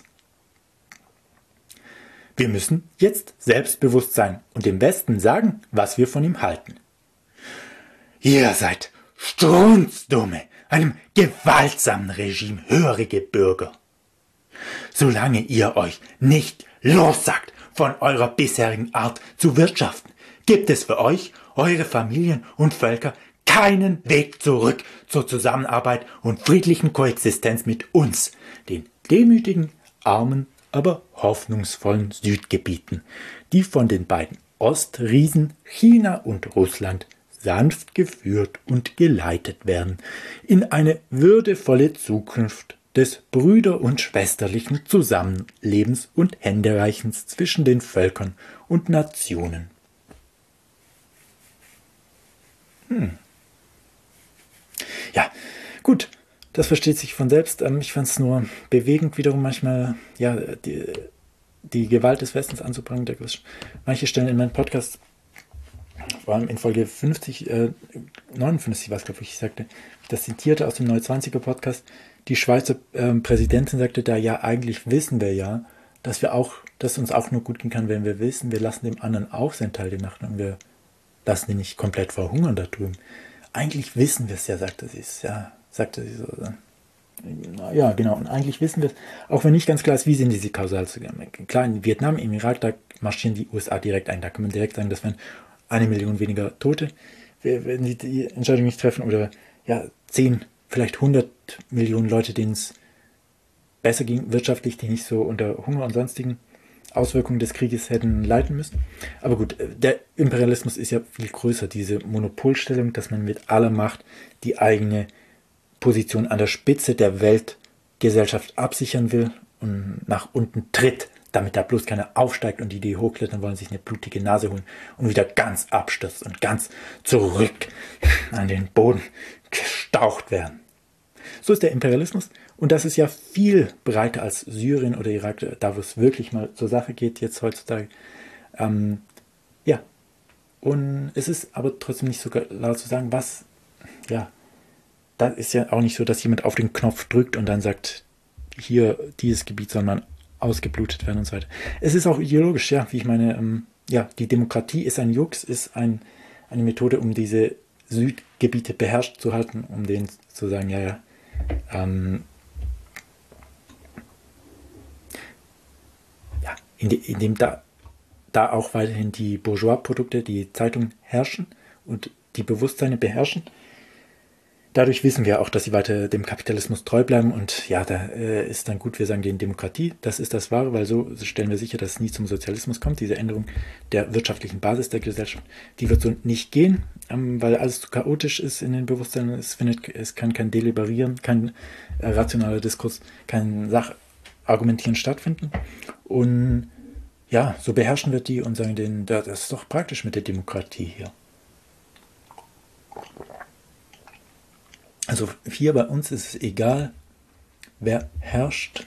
A: Wir müssen jetzt selbstbewusst sein und dem Westen sagen, was wir von ihm halten. Ihr seid strunzdumme, einem gewaltsamen Regime hörige Bürger. Solange ihr euch nicht lossagt von eurer bisherigen Art zu wirtschaften, gibt es für euch, eure Familien und Völker keinen Weg zurück zur Zusammenarbeit und friedlichen Koexistenz mit uns, den demütigen, armen, aber hoffnungsvollen Südgebieten, die von den beiden Ostriesen China und Russland sanft geführt und geleitet werden in eine würdevolle Zukunft des brüder- und schwesterlichen Zusammenlebens und Händereichens zwischen den Völkern und Nationen. Ja, gut, das versteht sich von selbst. Ich fand es nur bewegend, wiederum manchmal ja, die Gewalt des Westens anzubringen. Manche Stellen in meinem Podcast, vor allem in Folge 59 war es, glaube ich, ich sagte, das zitierte aus dem Neu-20er Podcast, die Schweizer Präsidentin sagte da, ja, eigentlich wissen wir ja, dass uns auch nur gut gehen kann, wenn wir wissen, wir lassen dem anderen auch sein Teil der Nacht und wir lassen ihn nicht komplett verhungern da drüben. Eigentlich wissen wir es ja, sagte sie es. Ja, sagte sie so. Ja, genau. Und eigentlich wissen wir es, auch wenn nicht ganz klar ist, wie sind diese Kausalzusammenhänge. Klar, in Vietnam, im Irak, da marschieren die USA direkt ein. Da kann man direkt sagen, das wären 1 Million weniger Tote, wenn sie die Entscheidung nicht treffen. Oder ja, 10, vielleicht 100 Millionen Leute, denen es besser ging, wirtschaftlich, die nicht so unter Hunger und sonstigen Auswirkungen des Krieges hätten leiden müssen. Aber gut, der Imperialismus ist ja viel größer, diese Monopolstellung, dass man mit aller Macht die eigene Position an der Spitze der Weltgesellschaft absichern will und nach unten tritt, damit da bloß keiner aufsteigt und die hochklettern wollen, sich eine blutige Nase holen und wieder ganz abstürzt und ganz zurück an den Boden gestaucht werden. So ist der Imperialismus und das ist ja viel breiter als Syrien oder Irak, da wo es wirklich mal zur Sache geht jetzt heutzutage. Ja, und es ist aber trotzdem nicht so laut zu sagen, was, ja, da ist ja auch nicht so, dass jemand auf den Knopf drückt und dann sagt, hier, dieses Gebiet soll man ausgeblutet werden und so weiter. Es ist auch ideologisch, ja, wie ich meine, ja, die Demokratie ist ein Jux, ist eine Methode, um diese Südgebiete beherrscht zu halten, um denen zu sagen, ja, indem da auch weiterhin die Bourgeois-Produkte, die Zeitungen herrschen und die Bewusstseine beherrschen. Dadurch wissen wir auch, dass sie weiter dem Kapitalismus treu bleiben und ja, da ist dann gut, wir sagen denen Demokratie, das ist das Wahre, weil so stellen wir sicher, dass es nie zum Sozialismus kommt, diese Änderung der wirtschaftlichen Basis der Gesellschaft, die wird so nicht gehen, weil alles zu chaotisch ist in den Bewusstseinen, es kann kein Deliberieren, kein rationaler Diskurs, kein Sachargumentieren stattfinden und ja, so beherrschen wir die und sagen denen, das ist doch praktisch mit der Demokratie hier. Also hier bei uns ist es egal, wer herrscht.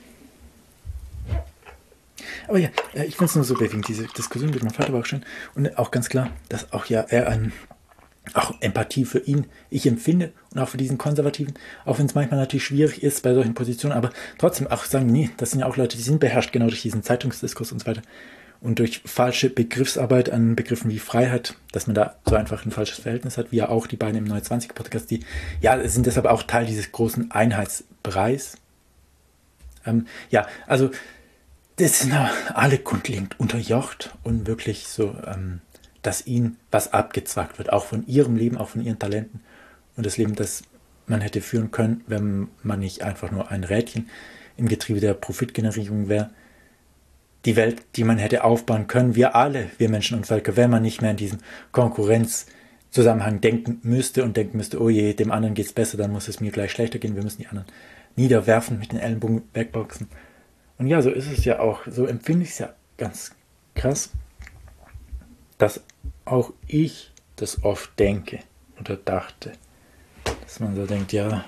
A: Aber ja, ich finde es nur so bewegend, diese Diskussion mit meinem Vater war auch schön. Und auch ganz klar, dass auch ja er auch Empathie für ihn ich empfinde und auch für diesen Konservativen, auch wenn es manchmal natürlich schwierig ist bei solchen Positionen, aber trotzdem auch sagen, nee, das sind ja auch Leute, die sind beherrscht genau durch diesen Zeitungsdiskurs und so weiter. Und durch falsche Begriffsarbeit an Begriffen wie Freiheit, dass man da so einfach ein falsches Verhältnis hat, wie ja auch die beiden im Neu-20er-Podcast, die ja sind deshalb auch Teil dieses großen Einheitspreis. Ja, also das sind alle grundlegend unterjocht und wirklich so, dass ihnen was abgezwackt wird, auch von ihrem Leben, auch von ihren Talenten und das Leben, das man hätte führen können, wenn man nicht einfach nur ein Rädchen im Getriebe der Profitgenerierung wäre. Die Welt, die man hätte aufbauen können, wir alle, wir Menschen und Völker, wenn man nicht mehr in diesem Konkurrenzding Zusammenhang denken müsste und denken müsste, oh je, dem anderen geht es besser, dann muss es mir gleich schlechter gehen, wir müssen die anderen niederwerfen, mit den Ellenbogen wegboxen. Und ja, so ist es ja auch, so empfinde ich es ja ganz krass, dass auch ich das oft denke oder dachte, dass man so denkt, ja,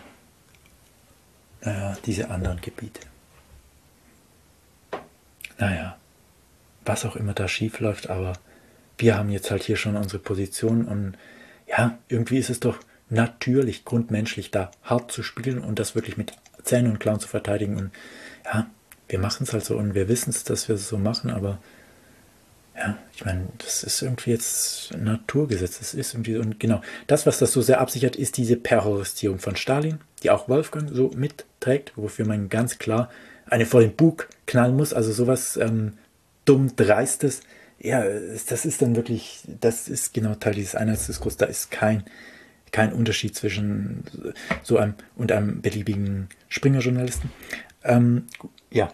A: diese anderen Gebiete. Naja, was auch immer da schief läuft, aber wir haben jetzt halt hier schon unsere Position und ja, irgendwie ist es doch natürlich, grundmenschlich da hart zu spielen und das wirklich mit Zähnen und Klauen zu verteidigen und ja, wir machen es halt so und wir wissen es, dass wir es so machen, aber ja, ich meine, das ist irgendwie jetzt ein Naturgesetz. Das ist irgendwie, und genau, das, was das so sehr absichert, ist diese Perhoristierung von Stalin, die auch Wolfgang so mitträgt, wofür man ganz klar eine vor den Bug knallen muss. Also sowas dumm, dreistes. Ja, das ist dann wirklich, das ist genau Teil dieses Einheitsdiskurses. Da ist kein Unterschied zwischen so einem und einem beliebigen Springer-Journalisten. Ja.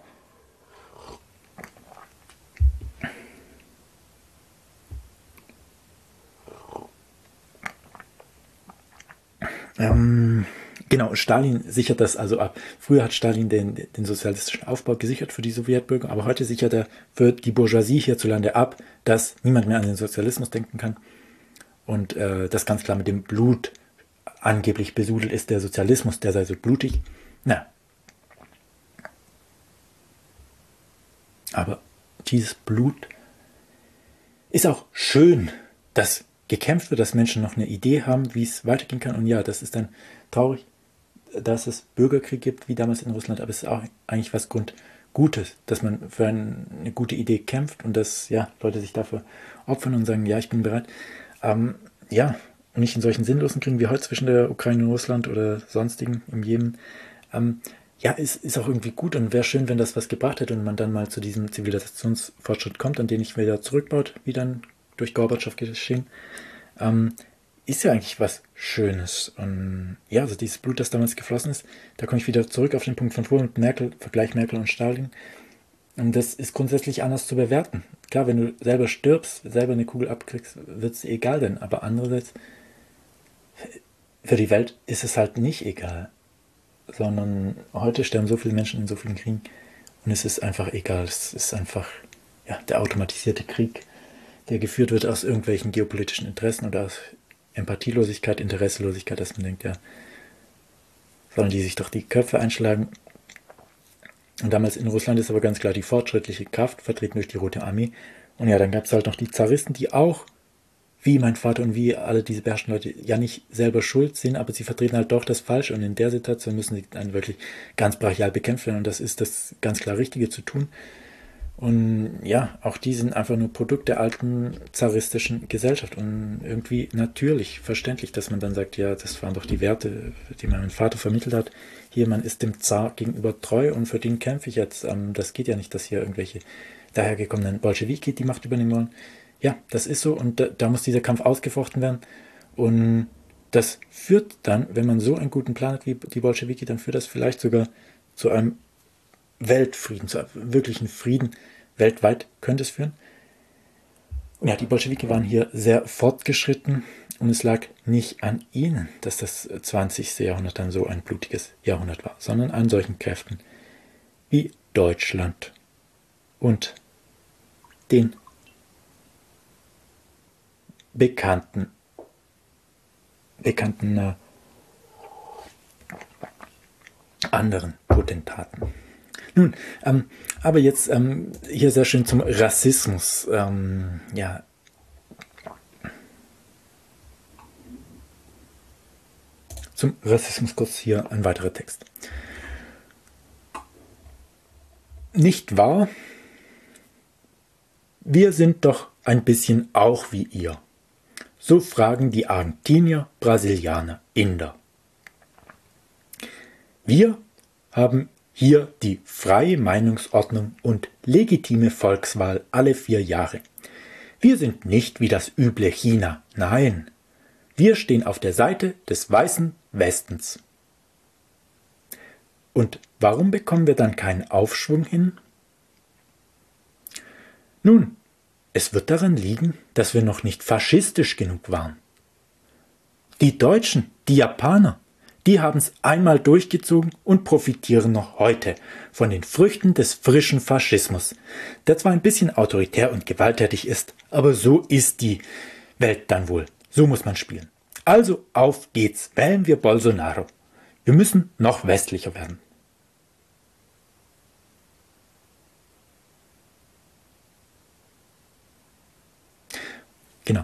A: Genau, Stalin sichert das also ab. Früher hat Stalin den sozialistischen Aufbau gesichert für die Sowjetbürger, aber heute sichert er für die Bourgeoisie hierzulande ab, dass niemand mehr an den Sozialismus denken kann und das ganz klar mit dem Blut angeblich besudelt ist, der Sozialismus, der sei so blutig. Na, aber dieses Blut ist auch schön, dass gekämpft wird, dass Menschen noch eine Idee haben, wie es weitergehen kann. Und ja, das ist dann traurig, dass es Bürgerkrieg gibt, wie damals in Russland, aber es ist auch eigentlich was Grundgutes, dass man für eine gute Idee kämpft und dass ja, Leute sich dafür opfern und sagen, ja, ich bin bereit. Ja, und nicht in solchen sinnlosen Kriegen wie heute zwischen der Ukraine und Russland oder sonstigen im Jemen. Ja, ist auch irgendwie gut und wäre schön, wenn das was gebracht hätte und man dann mal zu diesem Zivilisationsfortschritt kommt, an den ich wieder zurückbaut, wie dann durch Gorbatschow geschehen. Ist ja eigentlich was Schönes. Und ja, also dieses Blut, das damals geflossen ist, da komme ich wieder zurück auf den Punkt von vorhin mit Merkel, Vergleich Merkel und Stalin. Und das ist grundsätzlich anders zu bewerten. Klar, wenn du selber stirbst, selber eine Kugel abkriegst, wird es egal denn. Aber andererseits, für die Welt ist es halt nicht egal. Sondern heute sterben so viele Menschen in so vielen Kriegen und es ist einfach egal. Es ist einfach ja, der automatisierte Krieg, der geführt wird aus irgendwelchen geopolitischen Interessen oder aus Empathielosigkeit, Interesselosigkeit, dass man denkt, ja, sollen die sich doch die Köpfe einschlagen. Und damals in Russland ist aber ganz klar die fortschrittliche Kraft, vertreten durch die Rote Armee. Und ja, dann gab es halt noch die Zaristen, die auch, wie mein Vater und wie alle diese beherrschten Leute, ja nicht selber schuld sind, aber sie vertreten halt doch das Falsche. Und in der Situation müssen sie dann wirklich ganz brachial bekämpft werden. Und das ist das ganz klar Richtige zu tun. Und ja, auch die sind einfach nur Produkt der alten zaristischen Gesellschaft und irgendwie natürlich verständlich, dass man dann sagt, ja, das waren doch die Werte, die mein Vater vermittelt hat. Hier, man ist dem Zar gegenüber treu und für den kämpfe ich jetzt. Das geht ja nicht, dass hier irgendwelche dahergekommenen Bolschewiki die Macht übernehmen wollen. Ja, das ist so und da muss dieser Kampf ausgefochten werden. Und das führt dann, wenn man so einen guten Plan hat wie die Bolschewiki, dann führt das vielleicht sogar zu einem Weltfrieden, zu einem wirklichen Frieden weltweit könnte es führen. Und ja, die Bolschewiki waren hier sehr fortgeschritten und es lag nicht an ihnen, dass das 20. Jahrhundert dann so ein blutiges Jahrhundert war, sondern an solchen Kräften wie Deutschland und den bekannten anderen Potentaten. Nun, aber jetzt hier sehr schön zum Rassismus. Ja. Zum Rassismus kurz hier ein weiterer Text. Nicht wahr? Wir sind doch ein bisschen auch wie ihr. So fragen die Argentinier, Brasilianer, Inder. Wir haben hier die freie Meinungsordnung und legitime Volkswahl alle 4 Jahre. Wir sind nicht wie das üble China, nein. Wir stehen auf der Seite des weißen Westens. Und warum bekommen wir dann keinen Aufschwung hin? Nun, es wird daran liegen, dass wir noch nicht faschistisch genug waren. Die Deutschen, die Japaner, die haben es einmal durchgezogen und profitieren noch heute von den Früchten des frischen Faschismus, der zwar ein bisschen autoritär und gewalttätig ist, aber so ist die Welt dann wohl. So muss man spielen. Also auf geht's, wählen wir Bolsonaro. Wir müssen noch westlicher werden. Genau.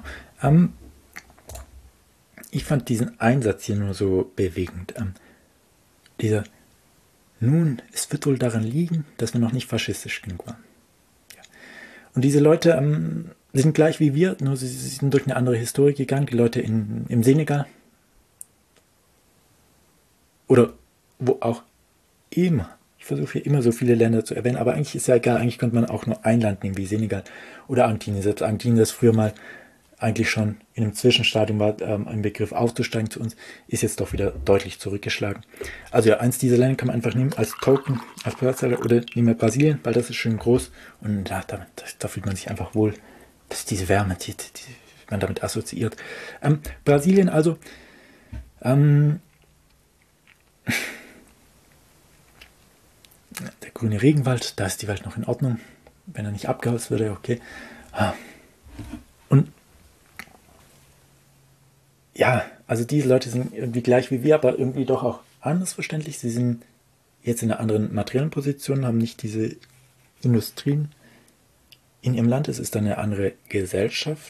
A: Ich fand diesen Einsatz hier nur so bewegend. Dieser, nun, es wird wohl daran liegen, dass wir noch nicht faschistisch genug waren. Ja. Und diese Leute sind gleich wie wir, nur sie sind durch eine andere Historie gegangen. Die Leute im Senegal oder wo auch immer. Ich versuche hier immer so viele Länder zu erwähnen, aber eigentlich ist ja egal. Eigentlich könnte man auch nur ein Land nehmen, wie Senegal oder Argentinien. Selbst Argentinien, das früher mal eigentlich schon in einem Zwischenstadium war, ein Begriff aufzusteigen zu uns, ist jetzt doch wieder deutlich zurückgeschlagen. Also ja, eins dieser Länder kann man einfach nehmen als Token, als Platzhalter, oder nehmen wir Brasilien, weil das ist schön groß und ja, da fühlt man sich einfach wohl, das ist diese Wärme, die man damit assoziiert. Brasilien also, der grüne Regenwald, da ist die Welt noch in Ordnung, wenn er nicht abgeholzt würde, okay. Und ja, also diese Leute sind irgendwie gleich wie wir, aber irgendwie doch auch anders verständlich. Sie sind jetzt in einer anderen materiellen Position, haben nicht diese Industrien in ihrem Land. Es ist dann eine andere Gesellschaft,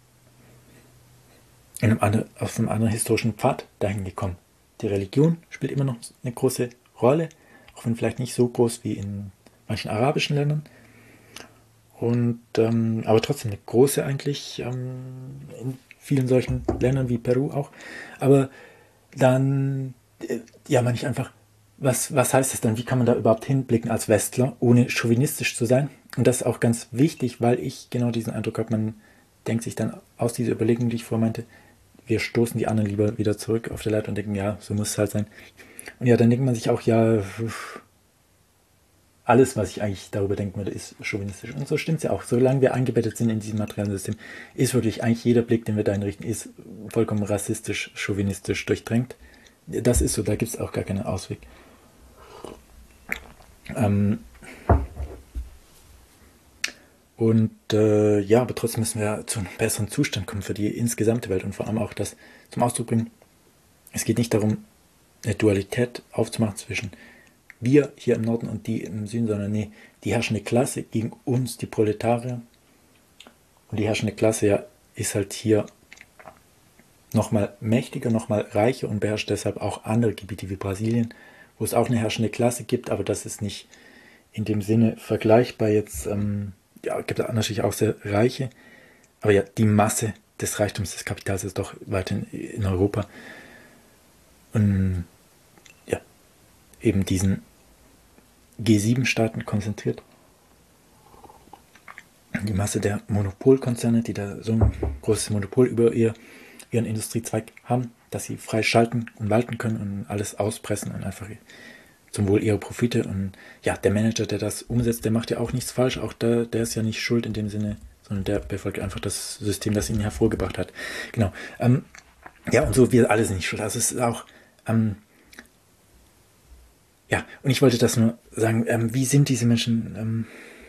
A: auf einem anderen historischen Pfad dahin gekommen. Die Religion spielt immer noch eine große Rolle, auch wenn vielleicht nicht so groß wie in manchen arabischen Ländern. Und aber trotzdem eine große eigentlich in vielen solchen Ländern wie Peru auch. Aber dann, ja, meine ich einfach, was heißt das dann? Wie kann man da überhaupt hinblicken als Westler, ohne chauvinistisch zu sein? Und das ist auch ganz wichtig, weil ich genau diesen Eindruck habe, man denkt sich dann aus dieser Überlegung, die ich vorher meinte, wir stoßen die anderen lieber wieder zurück auf der Leiter und denken, ja, so muss es halt sein. Und ja, dann denkt man sich auch, ja, alles, was ich eigentlich darüber denken würde, ist chauvinistisch. Und so stimmt es ja auch. Solange wir eingebettet sind in diesem materiellen System, ist wirklich eigentlich jeder Blick, den wir da einrichten, ist vollkommen rassistisch, chauvinistisch durchdrängt. Das ist so, da gibt es auch gar keinen Ausweg. Ja, aber trotzdem müssen wir zu einem besseren Zustand kommen für die insgesamte Welt und vor allem auch das zum Ausdruck bringen. Es geht nicht darum, eine Dualität aufzumachen zwischen wir hier im Norden und die im Süden, sondern nee, die herrschende Klasse gegen uns, die Proletarier. Und die herrschende Klasse ja ist halt hier nochmal mächtiger, nochmal reicher und beherrscht deshalb auch andere Gebiete wie Brasilien, wo es auch eine herrschende Klasse gibt, aber das ist nicht in dem Sinne vergleichbar jetzt, ja, gibt es natürlich auch sehr reiche, aber ja, die Masse des Reichtums des Kapitals ist doch weiterhin in Europa. Und ja, eben diesen G7-Staaten konzentriert. Die Masse der Monopolkonzerne, die da so ein großes Monopol über ihren Industriezweig haben, dass sie frei schalten und walten können und alles auspressen und einfach zum Wohl ihrer Profite. Und ja, der Manager, der das umsetzt, der macht ja auch nichts falsch. Auch der ist ja nicht schuld in dem Sinne, sondern der befolgt einfach das System, das ihn hervorgebracht hat. Genau. Ja, und so, wir alle sind nicht schuld. Also es ist auch ja, und ich wollte das nur sagen, wie sind diese Menschen,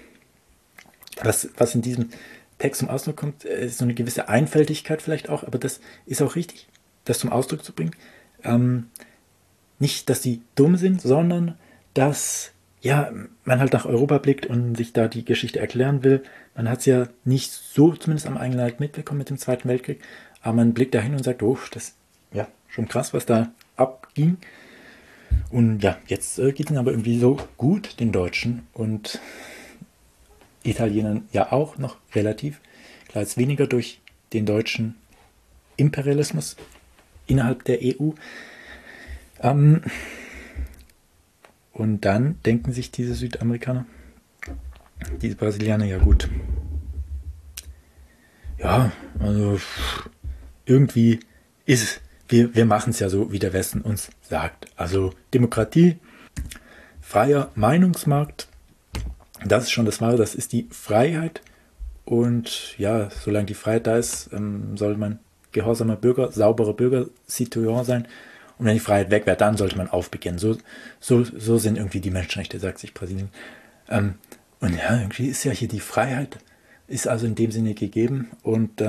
A: was in diesem Text zum Ausdruck kommt, ist so eine gewisse Einfältigkeit vielleicht auch, aber das ist auch richtig, das zum Ausdruck zu bringen. Nicht, dass die dumm sind, sondern dass ja, man halt nach Europa blickt und sich da die Geschichte erklären will. Man hat es ja nicht so, zumindest am eigenen Leib mitbekommen mit dem Zweiten Weltkrieg, aber man blickt da hin und sagt, oh, das ist ja schon krass, was da abging. Und ja, jetzt geht es ihnen aber irgendwie so gut, den Deutschen und Italienern ja auch noch relativ. Klar, jetzt weniger durch den deutschen Imperialismus innerhalb der EU. Und dann denken sich diese Südamerikaner, diese Brasilianer, ja gut. Ja, also irgendwie ist es. Wir machen es ja so, wie der Westen uns sagt. Also Demokratie, freier Meinungsmarkt, das ist schon das Wahre, das ist die Freiheit. Und ja, solange die Freiheit da ist, soll man gehorsamer Bürger, sauberer Bürger, Citoyen sein. Und wenn die Freiheit weg wäre, dann sollte man aufbegehren. So sind irgendwie die Menschenrechte, sagt sich Brasilien. Und ja, irgendwie ist ja hier die Freiheit, ist also in dem Sinne gegeben. Und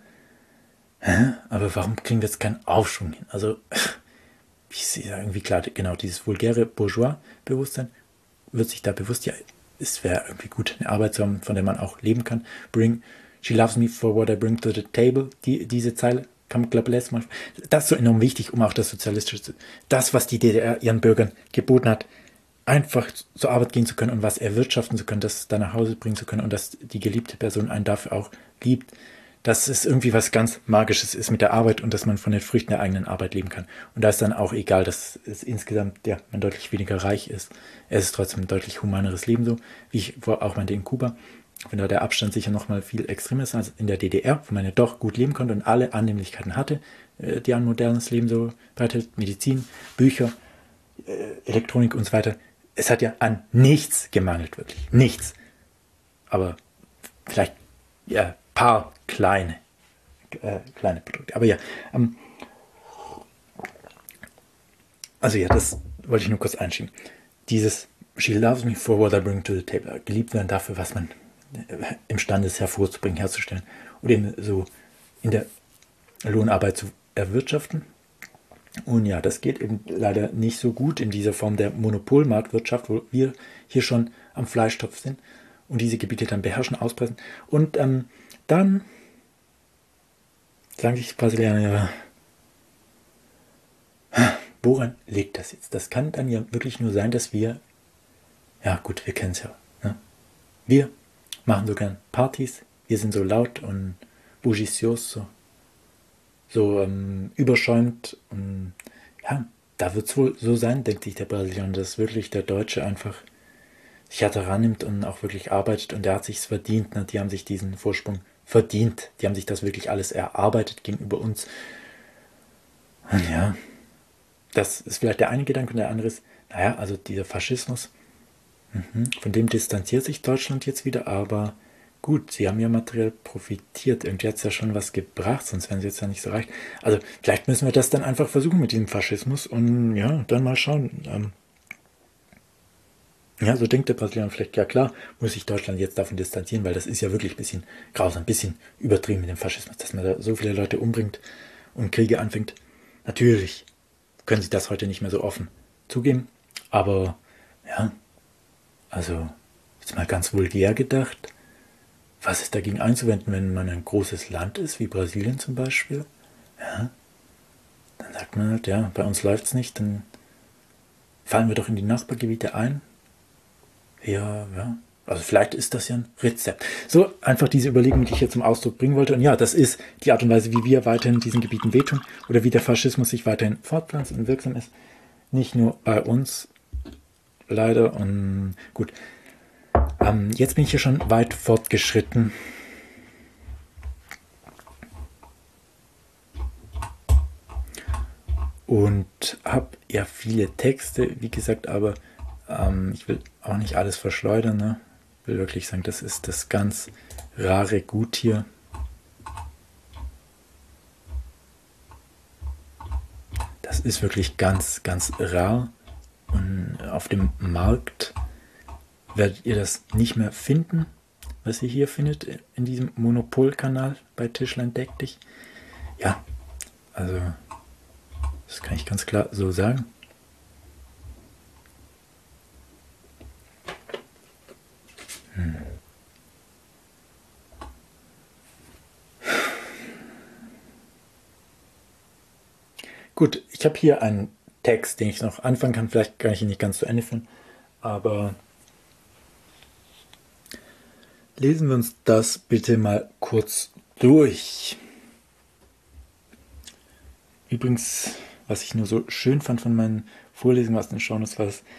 A: aber warum kriegen wir jetzt keinen Aufschwung hin? Also, ich sehe ja irgendwie klar, genau, dieses vulgäre Bourgeois-Bewusstsein wird sich da bewusst, ja, es wäre irgendwie gut, eine Arbeit zu haben, von der man auch leben kann. She loves me for what I bring to the table, diese Zeile, kam, glaube ich, letztes Mal. Das ist so enorm wichtig, um auch das Sozialistische, das, was die DDR ihren Bürgern geboten hat, einfach zur Arbeit gehen zu können und was erwirtschaften zu können, das da nach Hause bringen zu können und dass die geliebte Person einen dafür auch liebt, dass es irgendwie was ganz Magisches ist mit der Arbeit und dass man von den Früchten der eigenen Arbeit leben kann. Und da ist dann auch egal, dass es insgesamt man deutlich weniger reich ist. Es ist trotzdem ein deutlich humaneres Leben so, wie ich auch meinte in Kuba. Wenn da der Abstand sicher noch mal viel extremer ist als in der DDR, wo man ja doch gut leben konnte und alle Annehmlichkeiten hatte, die ein modernes Leben so bereithält, Medizin, Bücher, Elektronik und so weiter. Es hat ja an nichts gemangelt, wirklich. Nichts. Aber vielleicht ja, paar kleine Produkte. Aber ja, also ja, das wollte ich nur kurz einschieben. Dieses She loves me for what I bring to the table. Geliebt werden dafür, was man imstande ist hervorzubringen, herzustellen. Und eben so in der Lohnarbeit zu erwirtschaften. Und ja, das geht eben leider nicht so gut in dieser Form der Monopolmarktwirtschaft, wo wir hier schon am Fleischtopf sind und diese Gebiete dann beherrschen, auspressen. Und dann sagen sich Brasilianer, ja, woran liegt das jetzt? Das kann dann ja wirklich nur sein, dass wir, ja gut, wir kennen es ja, ne? Wir machen so gern Partys, wir sind so laut und bullicioso, so überschäumt und ja, da wird es wohl so sein, denkt sich der Brasilianer, dass wirklich der Deutsche einfach sich herannimmt und auch wirklich arbeitet und der hat sich's verdient, ne? Die haben sich diesen Vorsprung verdient, die haben sich das wirklich alles erarbeitet gegenüber uns. Und ja, das ist vielleicht der eine Gedanke und der andere ist, naja, also dieser Faschismus, von dem distanziert sich Deutschland jetzt wieder, aber gut, sie haben ja materiell profitiert. Irgendwie hat es ja schon was gebracht, sonst wären sie jetzt ja nicht so reich. Also vielleicht müssen wir das dann einfach versuchen mit diesem Faschismus und ja, dann mal schauen. Ja, so denkt der Brasilianer vielleicht, ja klar, muss sich Deutschland jetzt davon distanzieren, weil das ist ja wirklich ein bisschen grausam, ein bisschen übertrieben mit dem Faschismus, dass man da so viele Leute umbringt und Kriege anfängt. Natürlich können sie das heute nicht mehr so offen zugeben, aber ja, also jetzt mal ganz vulgär gedacht, was ist dagegen einzuwenden, wenn man ein großes Land ist, wie Brasilien zum Beispiel? Ja, dann sagt man halt, ja, bei uns läuft es nicht, dann fallen wir doch in die Nachbargebiete ein. Ja, also vielleicht ist das ja ein Rezept. So, einfach diese Überlegung, die ich hier zum Ausdruck bringen wollte. Und ja, das ist die Art und Weise, wie wir weiterhin diesen Gebieten wehtun oder wie der Faschismus sich weiterhin fortpflanzt und wirksam ist. Nicht nur bei uns, leider. Und gut, jetzt bin ich hier schon weit fortgeschritten. Und habe ja viele Texte, wie gesagt, aber ich will auch nicht alles verschleudern. Ne? Ich will wirklich sagen, das ist das ganz rare Gut hier. Das ist wirklich ganz, ganz rar. Und auf dem Markt werdet ihr das nicht mehr finden, was ihr hier findet in diesem Monopolkanal bei Tischlein Deck dich. Ja, also das kann ich ganz klar so sagen. Gut, ich habe hier einen Text, den ich noch anfangen kann. Vielleicht kann ich ihn nicht ganz zu Ende führen, aber lesen wir uns das bitte mal kurz durch. Übrigens, was ich nur so schön fand von meinen Vorlesungen aus den Shownotes, war das,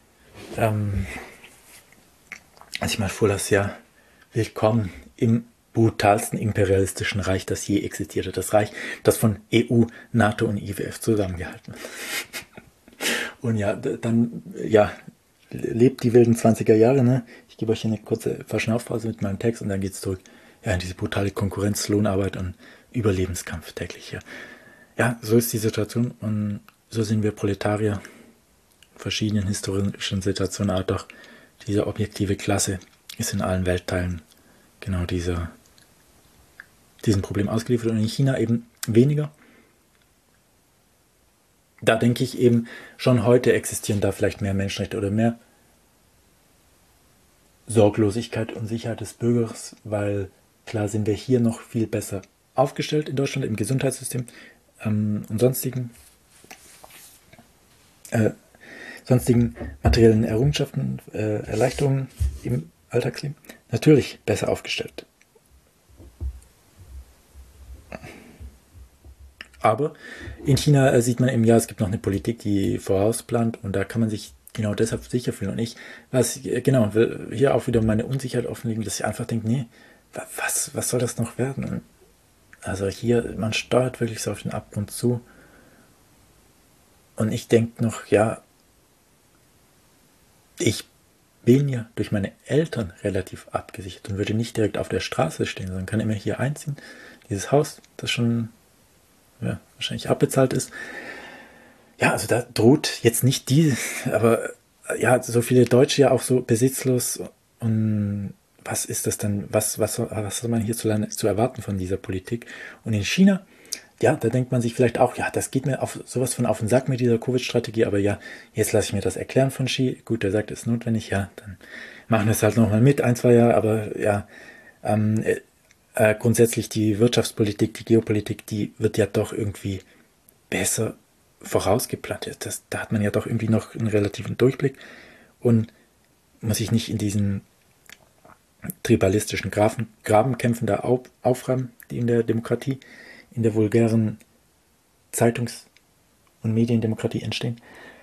A: als ich mal vorlas, ja, willkommen im brutalsten imperialistischen Reich, das je existierte. Das Reich, das von EU, NATO und IWF zusammengehalten wird. Und ja, dann, ja, lebt die wilden 20er Jahre, ne? Ich gebe euch hier eine kurze Verschnaufpause mit meinem Text und dann geht's zurück, ja, in diese brutale Konkurrenz, Lohnarbeit und Überlebenskampf täglich. Ja. Ja, so ist die Situation und so sind wir Proletarier in verschiedenen historischen Situationen. Aber doch diese objektive Klasse ist in allen Weltteilen genau diesem Problem ausgeliefert und in China eben weniger. Da denke ich eben, schon heute existieren da vielleicht mehr Menschenrechte oder mehr Sorglosigkeit und Sicherheit des Bürgers, weil klar sind wir hier noch viel besser aufgestellt in Deutschland im Gesundheitssystem und sonstigen materiellen Errungenschaften, Erleichterungen im Alltagsleben. Natürlich besser aufgestellt. Aber in China sieht man eben, ja, es gibt noch eine Politik, die vorausplant und da kann man sich genau deshalb sicher fühlen. Und ich, genau, will hier auch wieder meine Unsicherheit offenlegen, dass ich einfach denke, nee, was soll das noch werden? Und also hier, man steuert wirklich so auf den Abgrund zu. Und ich denke noch, ja, ich bin ja durch meine Eltern relativ abgesichert und würde nicht direkt auf der Straße stehen, sondern kann immer hier einziehen. Dieses Haus, das schon wahrscheinlich abbezahlt ist. Ja, also da droht jetzt nicht aber ja, so viele Deutsche ja auch so besitzlos. Und was ist das dann, was soll man hierzulande zu erwarten von dieser Politik? Und in China, ja, da denkt man sich vielleicht auch, ja, das geht mir sowas von auf den Sack mit dieser Covid-Strategie, aber ja, jetzt lasse ich mir das erklären von Xi. Gut, der sagt, es ist notwendig, ja, dann machen wir es halt nochmal mit, 1, 2 Jahre, aber ja, grundsätzlich die Wirtschaftspolitik, die Geopolitik, die wird ja doch irgendwie besser vorausgeplant. Da hat man ja doch irgendwie noch einen relativen Durchblick und muss sich nicht in diesen tribalistischen Grabenkämpfen da aufreiben, die in der Demokratie, in der vulgären Zeitungs- und Mediendemokratie entstehen.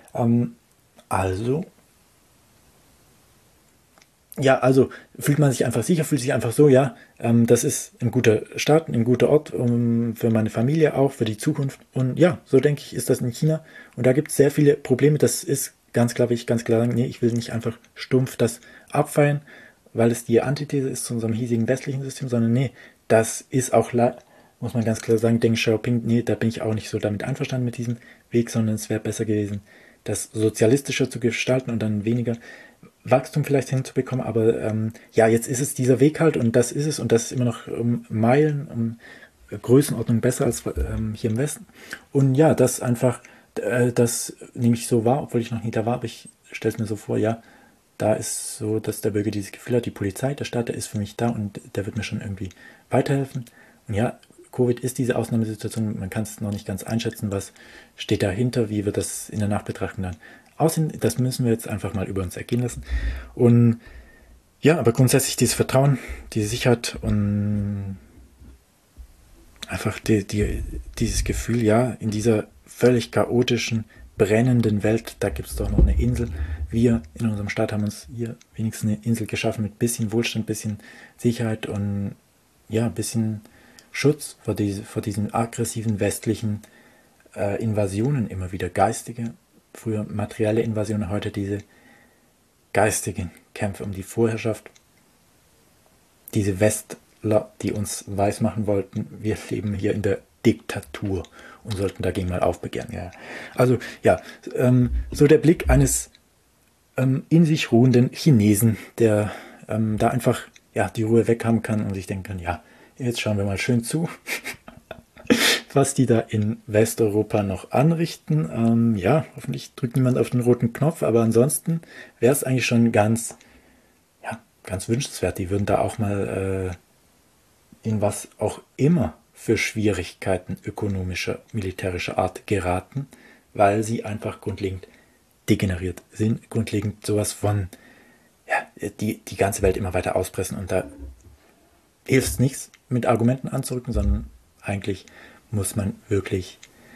A: Also fühlt man sich einfach sicher, fühlt sich einfach so, ja, das ist ein guter Start, ein guter Ort für meine Familie auch, für die Zukunft. Und ja, so denke ich, ist das in China. Und da gibt es sehr viele Probleme. Das ist ganz klar, will ich ganz klar sagen, nee, ich will nicht einfach stumpf das abfeiern, weil es die Antithese ist zu unserem hiesigen westlichen System, sondern nee, das ist auch, muss man ganz klar sagen, Deng Xiaoping, nee, da bin ich auch nicht so damit einverstanden mit diesem Weg, sondern es wäre besser gewesen, das sozialistischer zu gestalten und dann weniger Wachstum vielleicht hinzubekommen, aber ja, jetzt ist es dieser Weg halt und das ist es und das ist immer noch Meilen, Größenordnung besser als hier im Westen. Und ja, das einfach, das nehme ich so wahr, obwohl ich noch nie da war, aber ich stelle es mir so vor, ja, da ist so, dass der Bürger dieses Gefühl hat, die Polizei, der Staat, der ist für mich da und der wird mir schon irgendwie weiterhelfen. Und ja, Covid ist diese Ausnahmesituation, man kann es noch nicht ganz einschätzen, was steht dahinter, wie wird das in der Nachbetrachtung dann aussehen. Das müssen wir jetzt einfach mal über uns ergehen lassen. Und ja, aber grundsätzlich dieses Vertrauen, diese Sicherheit und einfach dieses Gefühl, ja, in dieser völlig chaotischen, brennenden Welt, da gibt es doch noch eine Insel. Wir in unserem Staat haben uns hier wenigstens eine Insel geschaffen mit bisschen Wohlstand, bisschen Sicherheit und ja, ein bisschen Schutz vor diesen aggressiven westlichen Invasionen, immer wieder geistige, früher materielle Invasionen, heute diese geistigen Kämpfe um die Vorherrschaft. Diese Westler, die uns weismachen wollten, wir leben hier in der Diktatur und sollten dagegen mal aufbegehren. Ja. Also ja, so der Blick eines in sich ruhenden Chinesen, der da einfach ja, die Ruhe weg haben kann und sich denken kann, ja, jetzt schauen wir mal schön zu, was die da in Westeuropa noch anrichten. Ja, hoffentlich drückt niemand auf den roten Knopf, aber ansonsten wäre es eigentlich schon ganz wünschenswert. Die würden da auch mal in was auch immer für Schwierigkeiten ökonomischer, militärischer Art geraten, weil sie einfach grundlegend degeneriert sind, grundlegend sowas von die ganze Welt immer weiter auspressen und da hilft es nichts, mit Argumenten anzurücken, sondern eigentlich muss man wirklich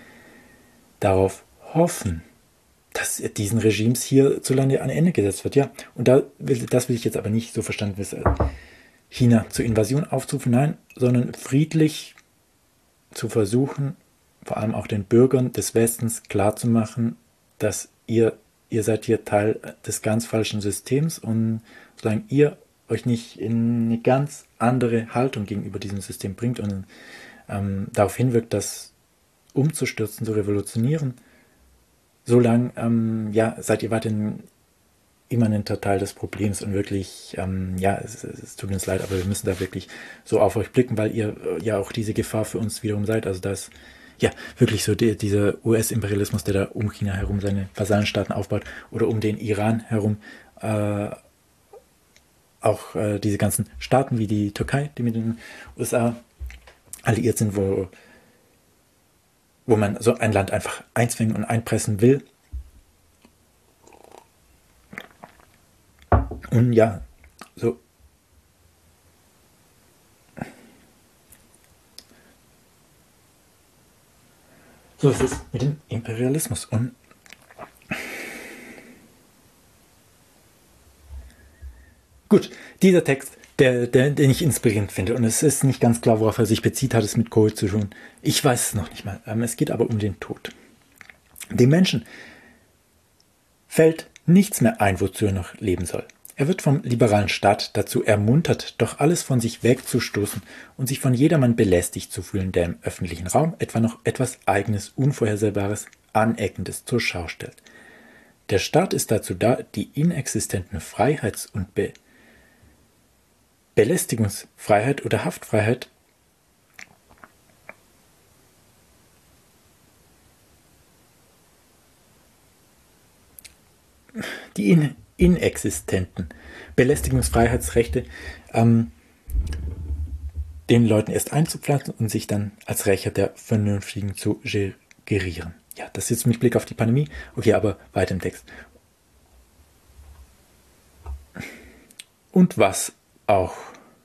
A: darauf hoffen, dass diesen Regimes hierzulande ein Ende gesetzt wird. Ja, und das will ich jetzt aber nicht so verstanden wissen, China zur Invasion aufzurufen, nein, sondern friedlich zu versuchen, vor allem auch den Bürgern des Westens klarzumachen, dass ihr seid hier Teil des ganz falschen Systems und solange ihr euch nicht in eine ganz andere Haltung gegenüber diesem System bringt und darauf hinwirkt, das umzustürzen, zu revolutionieren, solange seid ihr weiterhin immanenter Teil des Problems und wirklich, es tut uns leid, aber wir müssen da wirklich so auf euch blicken, weil ihr ja auch diese Gefahr für uns wiederum seid. Also das ja wirklich so dieser US-Imperialismus, der da um China herum seine Vasallenstaaten aufbaut oder um den Iran herum, auch diese ganzen Staaten wie die Türkei, die mit den USA alliiert sind, wo man so ein Land einfach einzwingen und einpressen will. Und ja, so ist es mit dem Imperialismus. Und gut, dieser Text, den ich inspirierend finde, und es ist nicht ganz klar, worauf er sich bezieht, hat es mit Covid zu tun. Ich weiß es noch nicht mal. Es geht aber um den Tod. Dem Menschen fällt nichts mehr ein, wozu er noch leben soll. Er wird vom liberalen Staat dazu ermuntert, doch alles von sich wegzustoßen und sich von jedermann belästigt zu fühlen, der im öffentlichen Raum etwa noch etwas Eigenes, Unvorhersehbares, Aneckendes zur Schau stellt. Der Staat ist dazu da, die inexistenten Freiheits- und Belästigungsfreiheit oder Haftfreiheit die inexistenten Belästigungsfreiheitsrechte den Leuten erst einzupflanzen und sich dann als Rächer der Vernünftigen zu gerieren. Ja, das ist jetzt mit Blick auf die Pandemie. Okay, aber weiter im Text. Und was auch.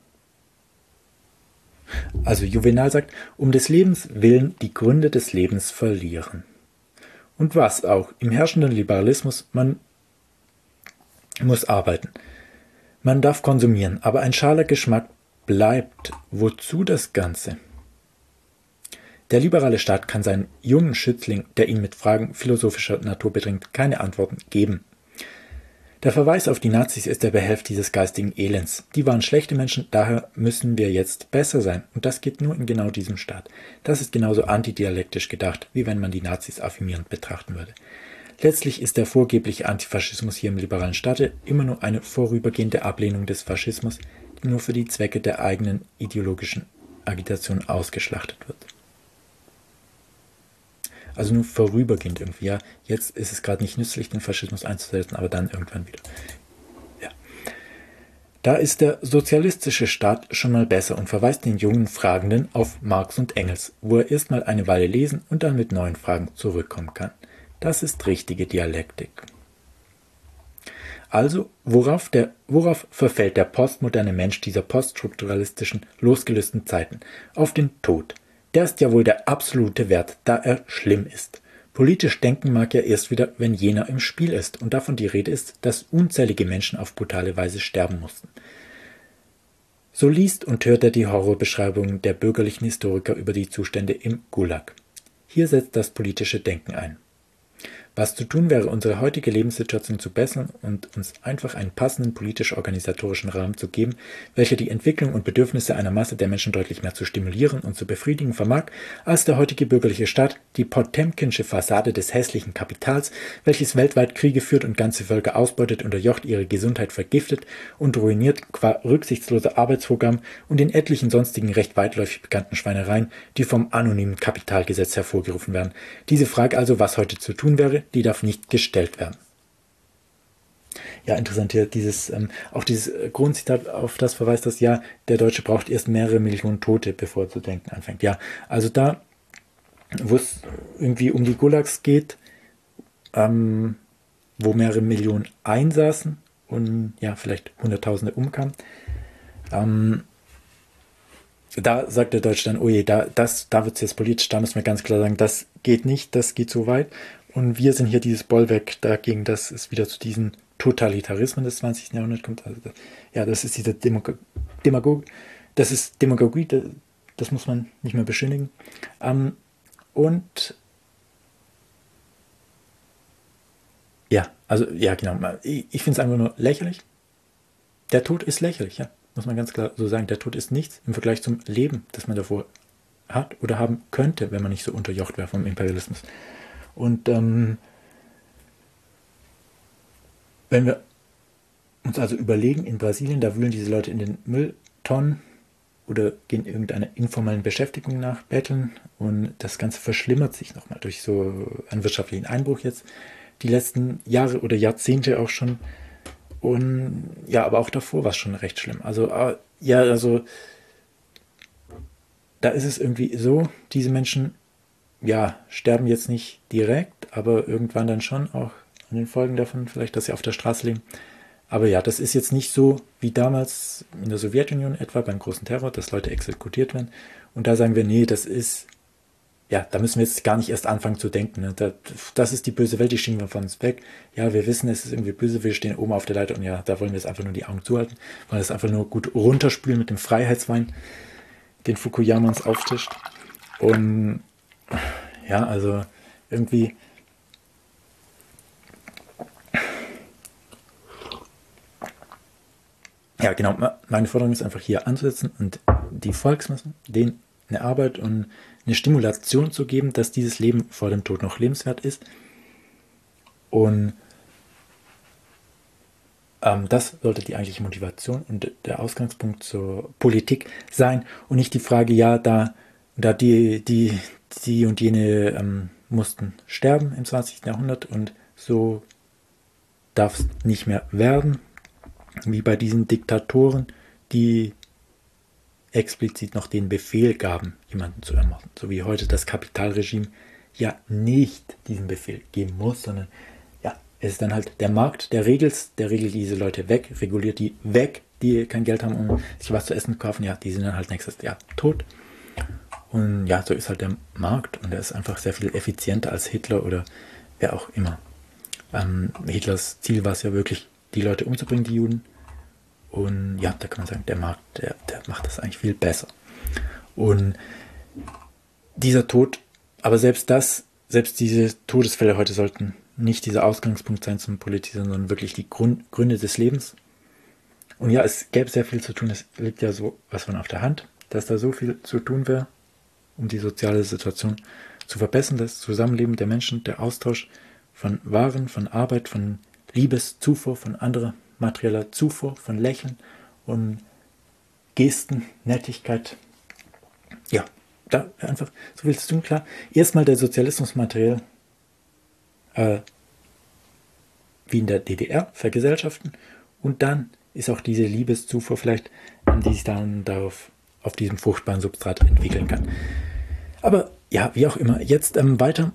A: Also Juvenal sagt, um des Lebens willen die Gründe des Lebens verlieren. Und was auch. Im herrschenden Liberalismus, man muss arbeiten. Man darf konsumieren, aber ein schaler Geschmack bleibt. Wozu das Ganze? Der liberale Staat kann seinen jungen Schützling, der ihn mit Fragen philosophischer Natur bedrängt, keine Antworten geben. Der Verweis auf die Nazis ist der Behelf dieses geistigen Elends. Die waren schlechte Menschen, daher müssen wir jetzt besser sein. Und das geht nur in genau diesem Staat. Das ist genauso antidialektisch gedacht, wie wenn man die Nazis affirmierend betrachten würde. Letztlich ist der vorgebliche Antifaschismus hier im liberalen Staate immer nur eine vorübergehende Ablehnung des Faschismus, die nur für die Zwecke der eigenen ideologischen Agitation ausgeschlachtet wird. Also nur vorübergehend irgendwie. Ja, jetzt ist es gerade nicht nützlich, den Faschismus einzusetzen, aber dann irgendwann wieder. Ja. Da ist der sozialistische Staat schon mal besser und verweist den jungen Fragenden auf Marx und Engels, wo er erstmal eine Weile lesen und dann mit neuen Fragen zurückkommen kann. Das ist richtige Dialektik. Also, worauf verfällt der postmoderne Mensch dieser poststrukturalistischen, losgelösten Zeiten? Auf den Tod. Der ist ja wohl der absolute Wert, da er schlimm ist. Politisch denken mag er erst wieder, wenn jener im Spiel ist und davon die Rede ist, dass unzählige Menschen auf brutale Weise sterben mussten. So liest und hört er die Horrorbeschreibungen der bürgerlichen Historiker über die Zustände im Gulag. Hier setzt das politische Denken ein. Was zu tun wäre, unsere heutige Lebenssituation zu bessern und uns einfach einen passenden politisch-organisatorischen Rahmen zu geben, welcher die Entwicklung und Bedürfnisse einer Masse der Menschen deutlich mehr zu stimulieren und zu befriedigen vermag, als der heutige bürgerliche Staat, die Potemkinsche Fassade des hässlichen Kapitals, welches weltweit Kriege führt und ganze Völker ausbeutet, unterjocht, ihre Gesundheit vergiftet und ruiniert qua rücksichtsloser Arbeitsprogramm und in etlichen sonstigen recht weitläufig bekannten Schweinereien, die vom anonymen Kapitalgesetz hervorgerufen werden. Diese Frage also, was heute zu tun wäre, die darf nicht gestellt werden. Ja, interessant hier, auch dieses Grundzitat, auf das verweist das, ja, der Deutsche braucht erst mehrere Millionen Tote, bevor er zu denken anfängt. Ja, also da, wo es irgendwie um die Gulags geht, wo mehrere Millionen einsaßen und ja, vielleicht Hunderttausende umkamen, da sagt der Deutsche dann, oh je, da wird es jetzt politisch, da müssen wir ganz klar sagen, das geht nicht, das geht so weit. Und wir sind hier dieses Bollwerk dagegen, dass es wieder zu diesen Totalitarismen des 20. Jahrhunderts kommt. Also das ist diese Demagogie, das muss man nicht mehr beschönigen. Und ja, also ja, genau. Ich finde es einfach nur lächerlich. Der Tod ist lächerlich, ja. Muss man ganz klar so sagen. Der Tod ist nichts im Vergleich zum Leben, das man davor hat oder haben könnte, wenn man nicht so unterjocht wäre vom Imperialismus. Und wenn wir uns also überlegen, in Brasilien, da wühlen diese Leute in den Mülltonnen oder gehen irgendeiner informellen Beschäftigung nach, betteln, und das Ganze verschlimmert sich nochmal durch so einen wirtschaftlichen Einbruch jetzt die letzten Jahre oder Jahrzehnte auch schon. Und ja, aber auch davor war es schon recht schlimm. Also ja, also da ist es irgendwie so, diese Menschen, ja, sterben jetzt nicht direkt, aber irgendwann dann schon auch an den Folgen davon, vielleicht, dass sie auf der Straße liegen. Aber ja, das ist jetzt nicht so wie damals in der Sowjetunion etwa beim großen Terror, dass Leute exekutiert werden. Und da sagen wir, nee, das ist, ja, da müssen wir jetzt gar nicht erst anfangen zu denken. Ne? Das ist die böse Welt, die schieben wir von uns weg. Ja, wir wissen, es ist irgendwie böse, wir stehen oben auf der Leiter und ja, da wollen wir jetzt einfach nur die Augen zuhalten, wollen das einfach nur gut runterspülen mit dem Freiheitswein, den Fukuyama uns auftischt. Und ja, also irgendwie, ja, genau, meine Forderung ist einfach hier anzusetzen und die Volksmassen, denen eine Arbeit und eine Stimulation zu geben, dass dieses Leben vor dem Tod noch lebenswert ist. Und das sollte die eigentliche Motivation und der Ausgangspunkt zur Politik sein und nicht die Frage, ja, da die und jene mussten sterben im 20. Jahrhundert und so darf es nicht mehr werden, wie bei diesen Diktatoren, die explizit noch den Befehl gaben, jemanden zu ermorden. So wie heute das Kapitalregime ja nicht diesen Befehl geben muss, sondern ja, es ist dann halt der Markt, der regelt diese Leute weg, reguliert die weg, die kein Geld haben, um sich was zu essen zu kaufen. Ja, die sind dann halt nächstes Jahr tot. Und ja, so ist halt der Markt und der ist einfach sehr viel effizienter als Hitler oder wer auch immer. Hitlers Ziel war es ja wirklich, die Leute umzubringen, die Juden. Und ja, da kann man sagen, der Markt, der macht das eigentlich viel besser. Und dieser Tod, aber selbst diese Todesfälle heute sollten nicht dieser Ausgangspunkt sein zum Politisieren, sondern wirklich die Gründe des Lebens. Und ja, es gäbe sehr viel zu tun. Es liegt ja so was von auf der Hand, dass da so viel zu tun wäre, um die soziale Situation zu verbessern, das Zusammenleben der Menschen, der Austausch von Waren, von Arbeit, von Liebeszufuhr, von anderer materieller Zufuhr, von Lächeln und Gesten, Nettigkeit. Ja, da einfach so viel zu tun, klar. Erstmal der Sozialismus materiell wie in der DDR vergesellschaften und dann ist auch diese Liebeszufuhr vielleicht, die sich dann auf diesem fruchtbaren Substrat entwickeln kann. Aber ja, wie auch immer, jetzt weiter.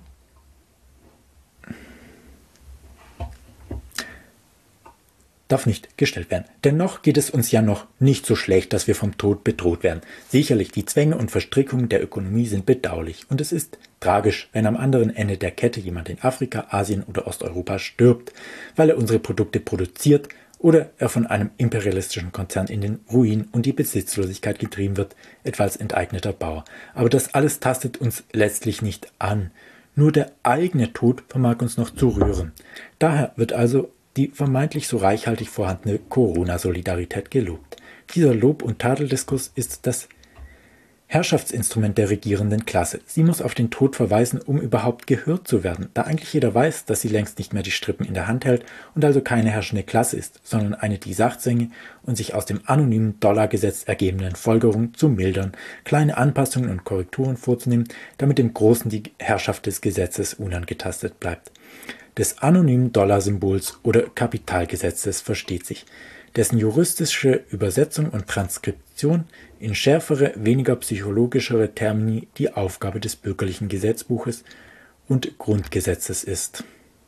A: Darf nicht gestellt werden. Dennoch geht es uns ja noch nicht so schlecht, dass wir vom Tod bedroht werden. Sicherlich, die Zwänge und Verstrickungen der Ökonomie sind bedauerlich und es ist tragisch, wenn am anderen Ende der Kette jemand in Afrika, Asien oder Osteuropa stirbt, weil er unsere Produkte produziert oder er von einem imperialistischen Konzern in den Ruin und die Besitzlosigkeit getrieben wird, etwa als enteigneter Bauer. Aber das alles tastet uns letztlich nicht an. Nur der eigene Tod vermag uns noch zu rühren. Daher wird also die vermeintlich so reichhaltig vorhandene Corona-Solidarität gelobt. Dieser Lob- und Tadeldiskurs ist das Herrschaftsinstrument der regierenden Klasse. Sie muss auf den Tod verweisen, um überhaupt gehört zu werden, da eigentlich jeder weiß, dass sie längst nicht mehr die Strippen in der Hand hält und also keine herrschende Klasse ist, sondern eine, die Sachzwänge und sich aus dem anonymen Dollargesetz ergebenden Folgerungen zu mildern, kleine Anpassungen und Korrekturen vorzunehmen, damit dem Großen die Herrschaft des Gesetzes unangetastet bleibt. Des anonymen Dollarsymbols oder Kapitalgesetzes versteht sich, dessen juristische Übersetzung und Transkription in schärfere, weniger psychologischere Termini die Aufgabe des bürgerlichen Gesetzbuches und Grundgesetzes ist.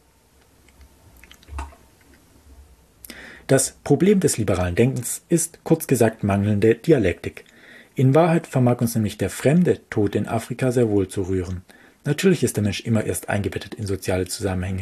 A: Das Problem des liberalen Denkens ist, kurz gesagt, mangelnde Dialektik. In Wahrheit vermag uns nämlich der fremde Tod in Afrika sehr wohl zu rühren. Natürlich ist der Mensch immer erst eingebettet in soziale Zusammenhänge.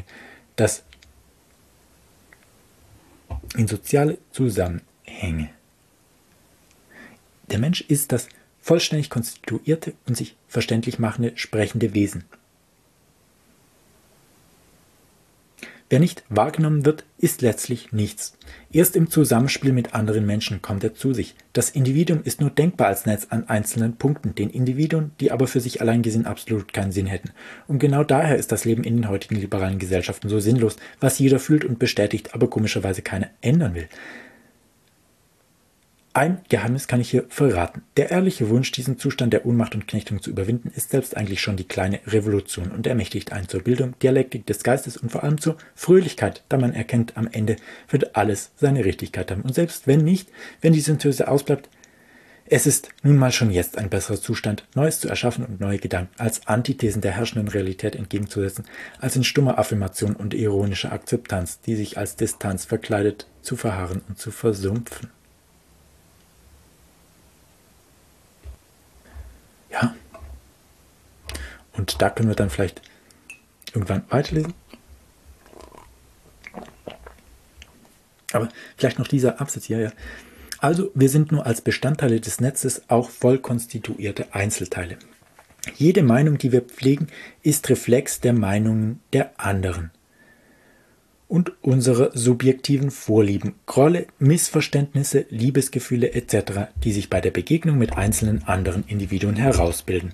A: Der Mensch ist das vollständig konstituierte und sich verständlich machende, sprechende Wesen. Wer nicht wahrgenommen wird, ist letztlich nichts. Erst im Zusammenspiel mit anderen Menschen kommt er zu sich. Das Individuum ist nur denkbar als Netz an einzelnen Punkten, den Individuen, die aber für sich allein gesehen absolut keinen Sinn hätten. Und genau daher ist das Leben in den heutigen liberalen Gesellschaften so sinnlos, was jeder fühlt und bestätigt, aber komischerweise keiner ändern will. Ein Geheimnis kann ich hier verraten. Der ehrliche Wunsch, diesen Zustand der Ohnmacht und Knechtung zu überwinden, ist selbst eigentlich schon die kleine Revolution und ermächtigt einen zur Bildung, Dialektik des Geistes und vor allem zur Fröhlichkeit, da man erkennt, am Ende wird alles seine Richtigkeit haben. Und selbst wenn nicht, wenn die Synthese ausbleibt, es ist nun mal schon jetzt ein besserer Zustand, Neues zu erschaffen und neue Gedanken als Antithesen der herrschenden Realität entgegenzusetzen, als in stummer Affirmation und ironischer Akzeptanz, die sich als Distanz verkleidet, zu verharren und zu versumpfen. Ja, und da können wir dann vielleicht irgendwann weiterlesen. Aber vielleicht noch dieser Absatz hier, ja. Also, wir sind nur als Bestandteile des Netzes auch voll konstituierte Einzelteile. Jede Meinung, die wir pflegen, ist Reflex der Meinungen der anderen und unsere subjektiven Vorlieben, Grolle, Missverständnisse, Liebesgefühle etc., die sich bei der Begegnung mit einzelnen anderen Individuen herausbilden.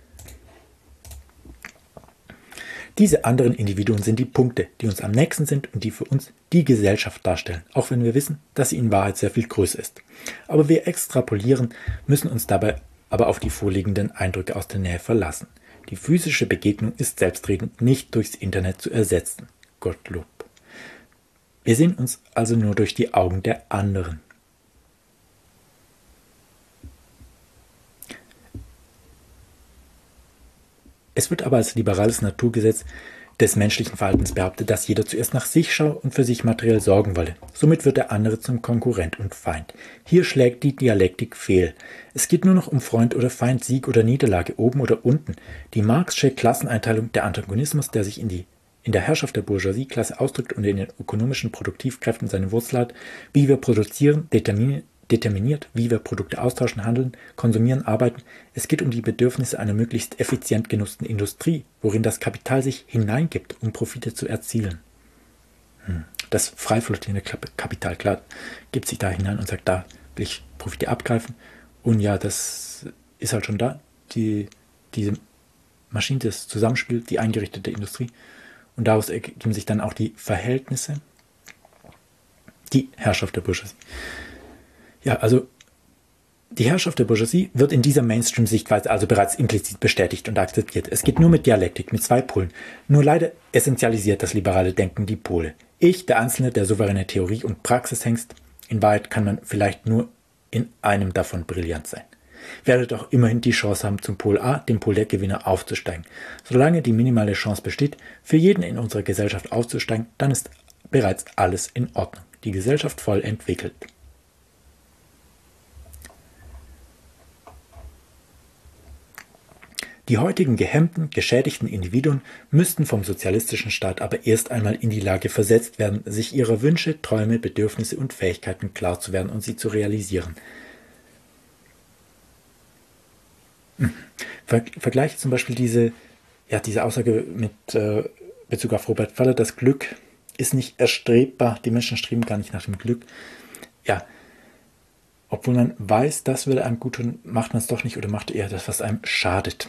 A: Diese anderen Individuen sind die Punkte, die uns am nächsten sind und die für uns die Gesellschaft darstellen, auch wenn wir wissen, dass sie in Wahrheit sehr viel größer ist. Aber wir extrapolieren, müssen uns dabei aber auf die vorliegenden Eindrücke aus der Nähe verlassen. Die physische Begegnung ist selbstredend nicht durchs Internet zu ersetzen. Gottlob. Wir sehen uns also nur durch die Augen der anderen. Es wird aber als liberales Naturgesetz des menschlichen Verhaltens behauptet, dass jeder zuerst nach sich schaue und für sich materiell sorgen wolle. Somit wird der andere zum Konkurrent und Feind. Hier schlägt die Dialektik fehl. Es geht nur noch um Freund oder Feind, Sieg oder Niederlage, oben oder unten. Die Marx'sche Klasseneinteilung, der Antagonismus, der sich in der Herrschaft der Bourgeoisie-Klasse ausdrückt und in den ökonomischen Produktivkräften seine Wurzel hat, wie wir produzieren, determiniert, wie wir Produkte austauschen, handeln, konsumieren, arbeiten. Es geht um die Bedürfnisse einer möglichst effizient genutzten Industrie, worin das Kapital sich hineingibt, um Profite zu erzielen. Das frei flottierende Kapital, klar, gibt sich da hinein und sagt, da will ich Profite abgreifen. Und ja, das ist halt schon da, diese Maschine, das Zusammenspiel, die eingerichtete Industrie. Und daraus ergeben sich dann auch die Verhältnisse, die Herrschaft der Bourgeoisie. Ja, also die Herrschaft der Bourgeoisie wird in dieser Mainstream-Sichtweise also bereits implizit bestätigt und akzeptiert. Es geht nur mit Dialektik, mit zwei Polen. Nur leider essentialisiert das liberale Denken die Pole. Ich, der Einzelne, der souveräne Theorie- und Praxishengst. In Wahrheit kann man vielleicht nur in einem davon brillant sein. Werdet auch immerhin die Chance haben, zum Pol A, dem Pol der Gewinner, aufzusteigen. Solange die minimale Chance besteht, für jeden in unserer Gesellschaft aufzusteigen, dann ist bereits alles in Ordnung. Die Gesellschaft voll entwickelt. Die heutigen gehemmten, geschädigten Individuen müssten vom sozialistischen Staat aber erst einmal in die Lage versetzt werden, sich ihrer Wünsche, Träume, Bedürfnisse und Fähigkeiten klar zu werden und sie zu realisieren. Vergleiche zum Beispiel diese Aussage mit Bezug auf Robert Faller, das Glück ist nicht erstrebbar, die Menschen streben gar nicht nach dem Glück. Ja, obwohl man weiß, das würde einem gut tun, macht man es doch nicht oder macht eher das, was einem schadet.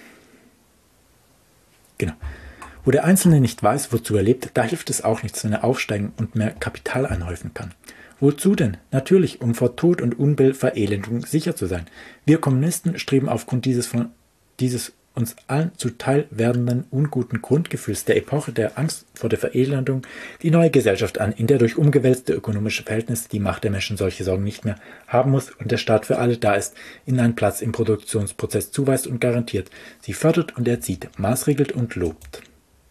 A: Genau. Wo der Einzelne nicht weiß, wozu er lebt, da hilft es auch nichts, wenn er aufsteigen und mehr Kapital anhäufen kann. Wozu denn? Natürlich, um vor Tod und Verelendung sicher zu sein. Wir Kommunisten streben aufgrund dieses uns allen zuteil werdenden unguten Grundgefühls der Epoche der Angst vor der Verelendung die neue Gesellschaft an, in der durch umgewälzte ökonomische Verhältnisse die Macht der Menschen solche Sorgen nicht mehr haben muss und der Staat für alle da ist, ihnen einen Platz im Produktionsprozess zuweist und garantiert, sie fördert und erzieht, maßregelt und lobt.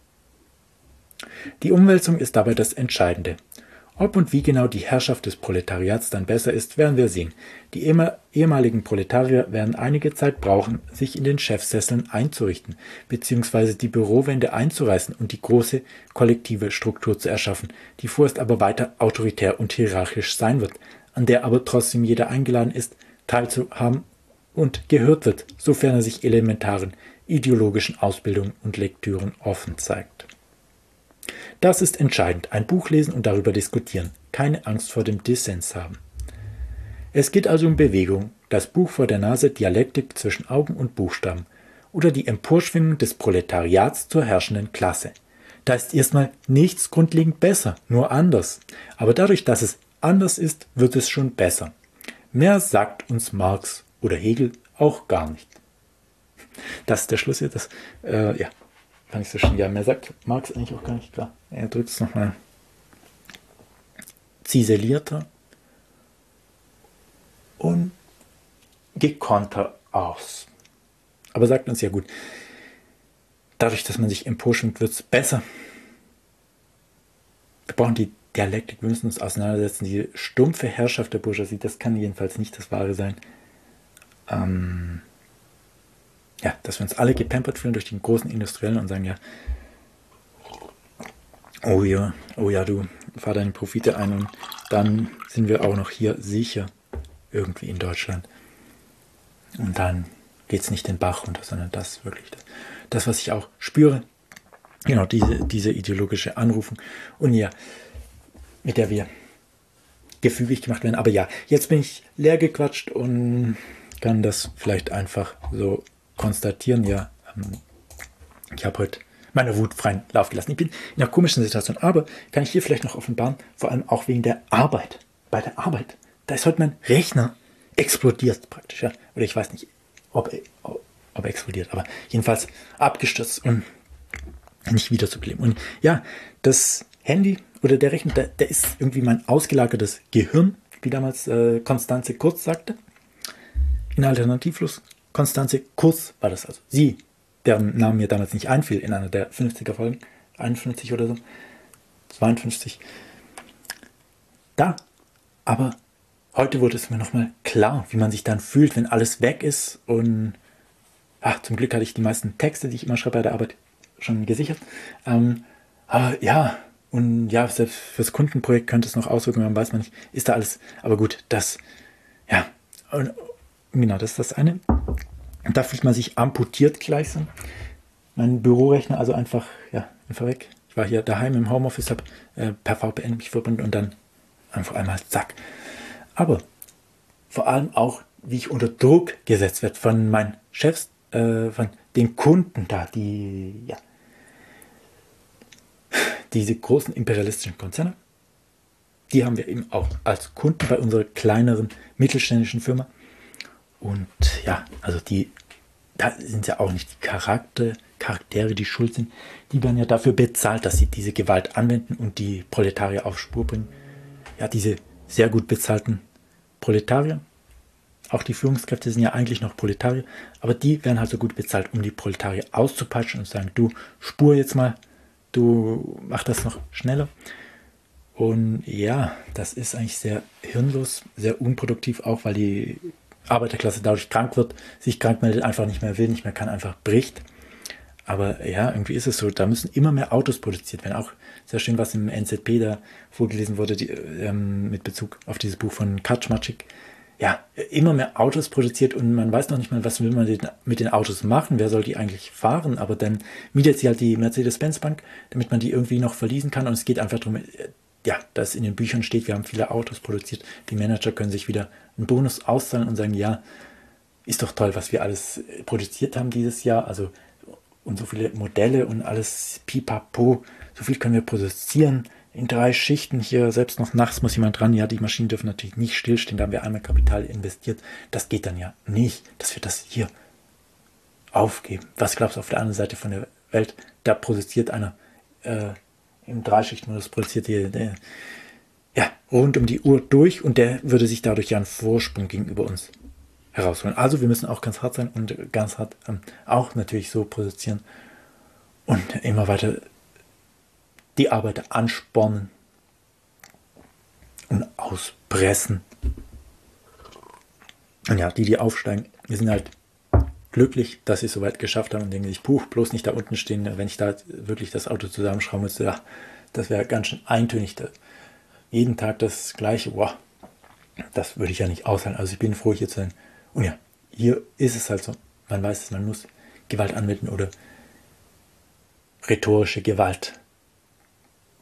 A: Die Umwälzung ist dabei das Entscheidende. Ob und wie genau die Herrschaft des Proletariats dann besser ist, werden wir sehen. Die ehemaligen Proletarier werden einige Zeit brauchen, sich in den Chefsesseln einzurichten, beziehungsweise die Bürowände einzureißen und die große kollektive Struktur zu erschaffen, die vorerst aber weiter autoritär und hierarchisch sein wird, an der aber trotzdem jeder eingeladen ist, teilzuhaben und gehört wird, sofern er sich elementaren ideologischen Ausbildungen und Lektüren offen zeigt. Das ist entscheidend. Ein Buch lesen und darüber diskutieren. Keine Angst vor dem Dissens haben. Es geht also um Bewegung, das Buch vor der Nase, Dialektik zwischen Augen und Buchstaben oder die Emporschwingung des Proletariats zur herrschenden Klasse. Da ist erstmal nichts grundlegend besser, nur anders. Aber dadurch, dass es anders ist, wird es schon besser. Mehr sagt uns Marx oder Hegel auch gar nicht. Das ist der Schluss hier. Fand ich so schön. Ja, mehr sagt Marx eigentlich auch gar nicht, klar. Er drückt es nochmal ziselierter und gekonter aus. Aber sagt uns ja gut, dadurch, dass man sich emporschwingt, wird es besser. Wir brauchen die Dialektik, wir müssen uns auseinandersetzen. Die stumpfe Herrschaft der Bourgeoisie, das kann jedenfalls nicht das Wahre sein. Dass wir uns alle gepampert fühlen durch den großen Industriellen und sagen, oh ja, du fahr deine Profite ein und dann sind wir auch noch hier sicher irgendwie in Deutschland. Und dann geht es nicht den Bach runter, sondern das wirklich das, was ich auch spüre. Genau, diese ideologische Anrufung. Und ja, mit der wir gefügig gemacht werden. Aber ja, jetzt bin ich leer gequatscht und kann das vielleicht einfach so konstatieren. Ja, ich habe heute meine Wut freien Lauf gelassen. Ich bin in einer komischen Situation, aber kann ich hier vielleicht noch offenbaren, vor allem auch wegen der Arbeit. Bei der Arbeit, da ist heute mein Rechner explodiert praktisch. Ja? Oder ich weiß nicht, ob er explodiert, aber jedenfalls abgestürzt und nicht wiederzubeleben. Und ja, das Handy oder der Rechner, der ist irgendwie mein ausgelagertes Gehirn, wie damals Constanze Kurz sagte. In Alternativlos, Constanze Kurz war das also. Sie, deren Name mir damals nicht einfiel in einer der 50er Folgen, 51 oder so, 52. Da, aber heute wurde es mir nochmal klar, wie man sich dann fühlt, wenn alles weg ist. Und zum Glück hatte ich die meisten Texte, die ich immer schreibe bei der Arbeit, schon gesichert. Aber ja, und ja, selbst fürs Kundenprojekt könnte es noch Auswirkungen haben, weiß man nicht. Ist da alles, aber gut, und genau, das ist das eine. Und da fühlt man sich amputiert gleichsam. Mein Bürorechner also einfach weg. Ich war hier daheim im Homeoffice, habe per VPN mich verbunden und dann einfach einmal zack. Aber vor allem auch, wie ich unter Druck gesetzt werde von meinen Chefs, von den Kunden da, diese großen imperialistischen Konzerne, die haben wir eben auch als Kunden bei unserer kleineren mittelständischen Firma. Und ja, also da sind ja auch nicht die Charaktere, die schuld sind. Die werden ja dafür bezahlt, dass sie diese Gewalt anwenden und die Proletarier auf Spur bringen. Ja, diese sehr gut bezahlten Proletarier, auch die Führungskräfte sind ja eigentlich noch Proletarier, aber die werden halt so gut bezahlt, um die Proletarier auszupeitschen und zu sagen, du spur jetzt mal, du mach das noch schneller. Und ja, das ist eigentlich sehr hirnlos, sehr unproduktiv auch, weil die Arbeiterklasse dadurch krank wird, sich krank meldet, einfach nicht mehr will, nicht mehr kann, einfach bricht. Aber ja, irgendwie ist es so, da müssen immer mehr Autos produziert werden. Auch sehr schön, was im NZP da vorgelesen wurde, mit Bezug auf dieses Buch von Kaczmarczyk. Ja, immer mehr Autos produziert und man weiß noch nicht mal, was will man mit den Autos machen, wer soll die eigentlich fahren, aber dann mietet sie halt die Mercedes-Benz-Bank, damit man die irgendwie noch verleasen kann und es geht einfach darum, dass in den Büchern steht, wir haben viele Autos produziert, die Manager können sich wieder einen Bonus auszahlen und sagen, ja, ist doch toll, was wir alles produziert haben dieses Jahr, also und so viele Modelle und alles pipapo, so viel können wir produzieren, in 3 Schichten hier, selbst noch nachts muss jemand dran, ja, die Maschinen dürfen natürlich nicht stillstehen, da haben wir einmal Kapital investiert, das geht dann ja nicht, dass wir das hier aufgeben. Was glaubst du auf der anderen Seite von der Welt, da produziert einer im 3-Schicht-Modus produziert der rund um die Uhr durch und der würde sich dadurch ja einen Vorsprung gegenüber uns herausholen. Also wir müssen auch ganz hart sein und ganz hart auch natürlich so produzieren und immer weiter die Arbeiter anspornen und auspressen. Und ja, die aufsteigen, wir sind halt glücklich, dass sie es soweit geschafft haben und denken sich, bloß nicht da unten stehen, wenn ich da wirklich das Auto zusammenschrauben müsste, ja, das wäre ganz schön eintönig. Jeden Tag das Gleiche, das würde ich ja nicht aushalten. Also ich bin froh, hier zu sein. Und ja, hier ist es halt so, man weiß es, man muss Gewalt anwenden oder rhetorische Gewalt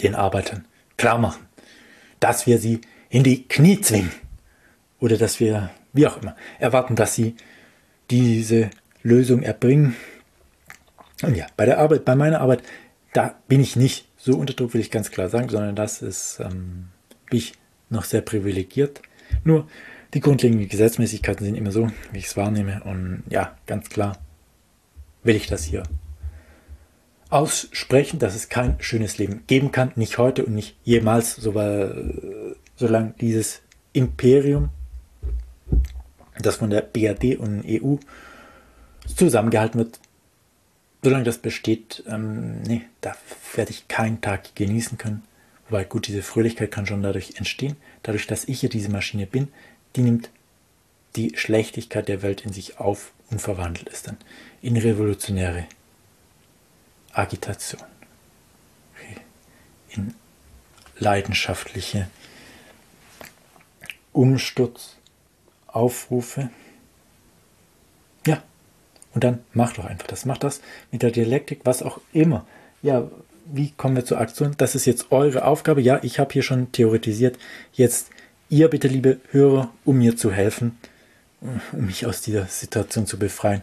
A: den Arbeitern klar machen, dass wir sie in die Knie zwingen oder dass wir, wie auch immer, erwarten, dass sie diese Lösung erbringen. Und ja, bei meiner Arbeit, da bin ich nicht so unter Druck, will ich ganz klar sagen, sondern bin ich noch sehr privilegiert. Nur die grundlegenden Gesetzmäßigkeiten sind immer so, wie ich es wahrnehme. Und ja, ganz klar will ich das hier aussprechen, dass es kein schönes Leben geben kann. Nicht heute und nicht jemals, solange dieses Imperium, das von der BRD und EU zusammengehalten wird, solange das besteht, da werde ich keinen Tag genießen können. Wobei, gut, diese Fröhlichkeit kann schon dadurch entstehen, dadurch, dass ich hier diese Maschine bin, die nimmt die Schlechtigkeit der Welt in sich auf und verwandelt es dann in revolutionäre Agitation, in leidenschaftliche Umsturzaufrufe. Ja, und dann mach doch einfach das. Mach das mit der Dialektik, was auch immer. Ja, wie kommen wir zur Aktion? Das ist jetzt eure Aufgabe. Ja, ich habe hier schon theoretisiert. Jetzt ihr bitte, liebe Hörer, um mir zu helfen, um mich aus dieser Situation zu befreien.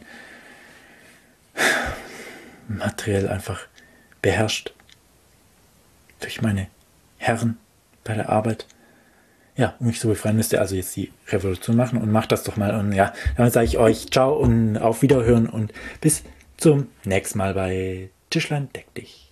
A: Materiell einfach beherrscht durch meine Herren bei der Arbeit. Ja, um mich zu befreien, müsst ihr also jetzt die Revolution machen und macht das doch mal. Und ja, damit sage ich euch ciao und auf Wiederhören und bis zum nächsten Mal bei Tischlein deck dich.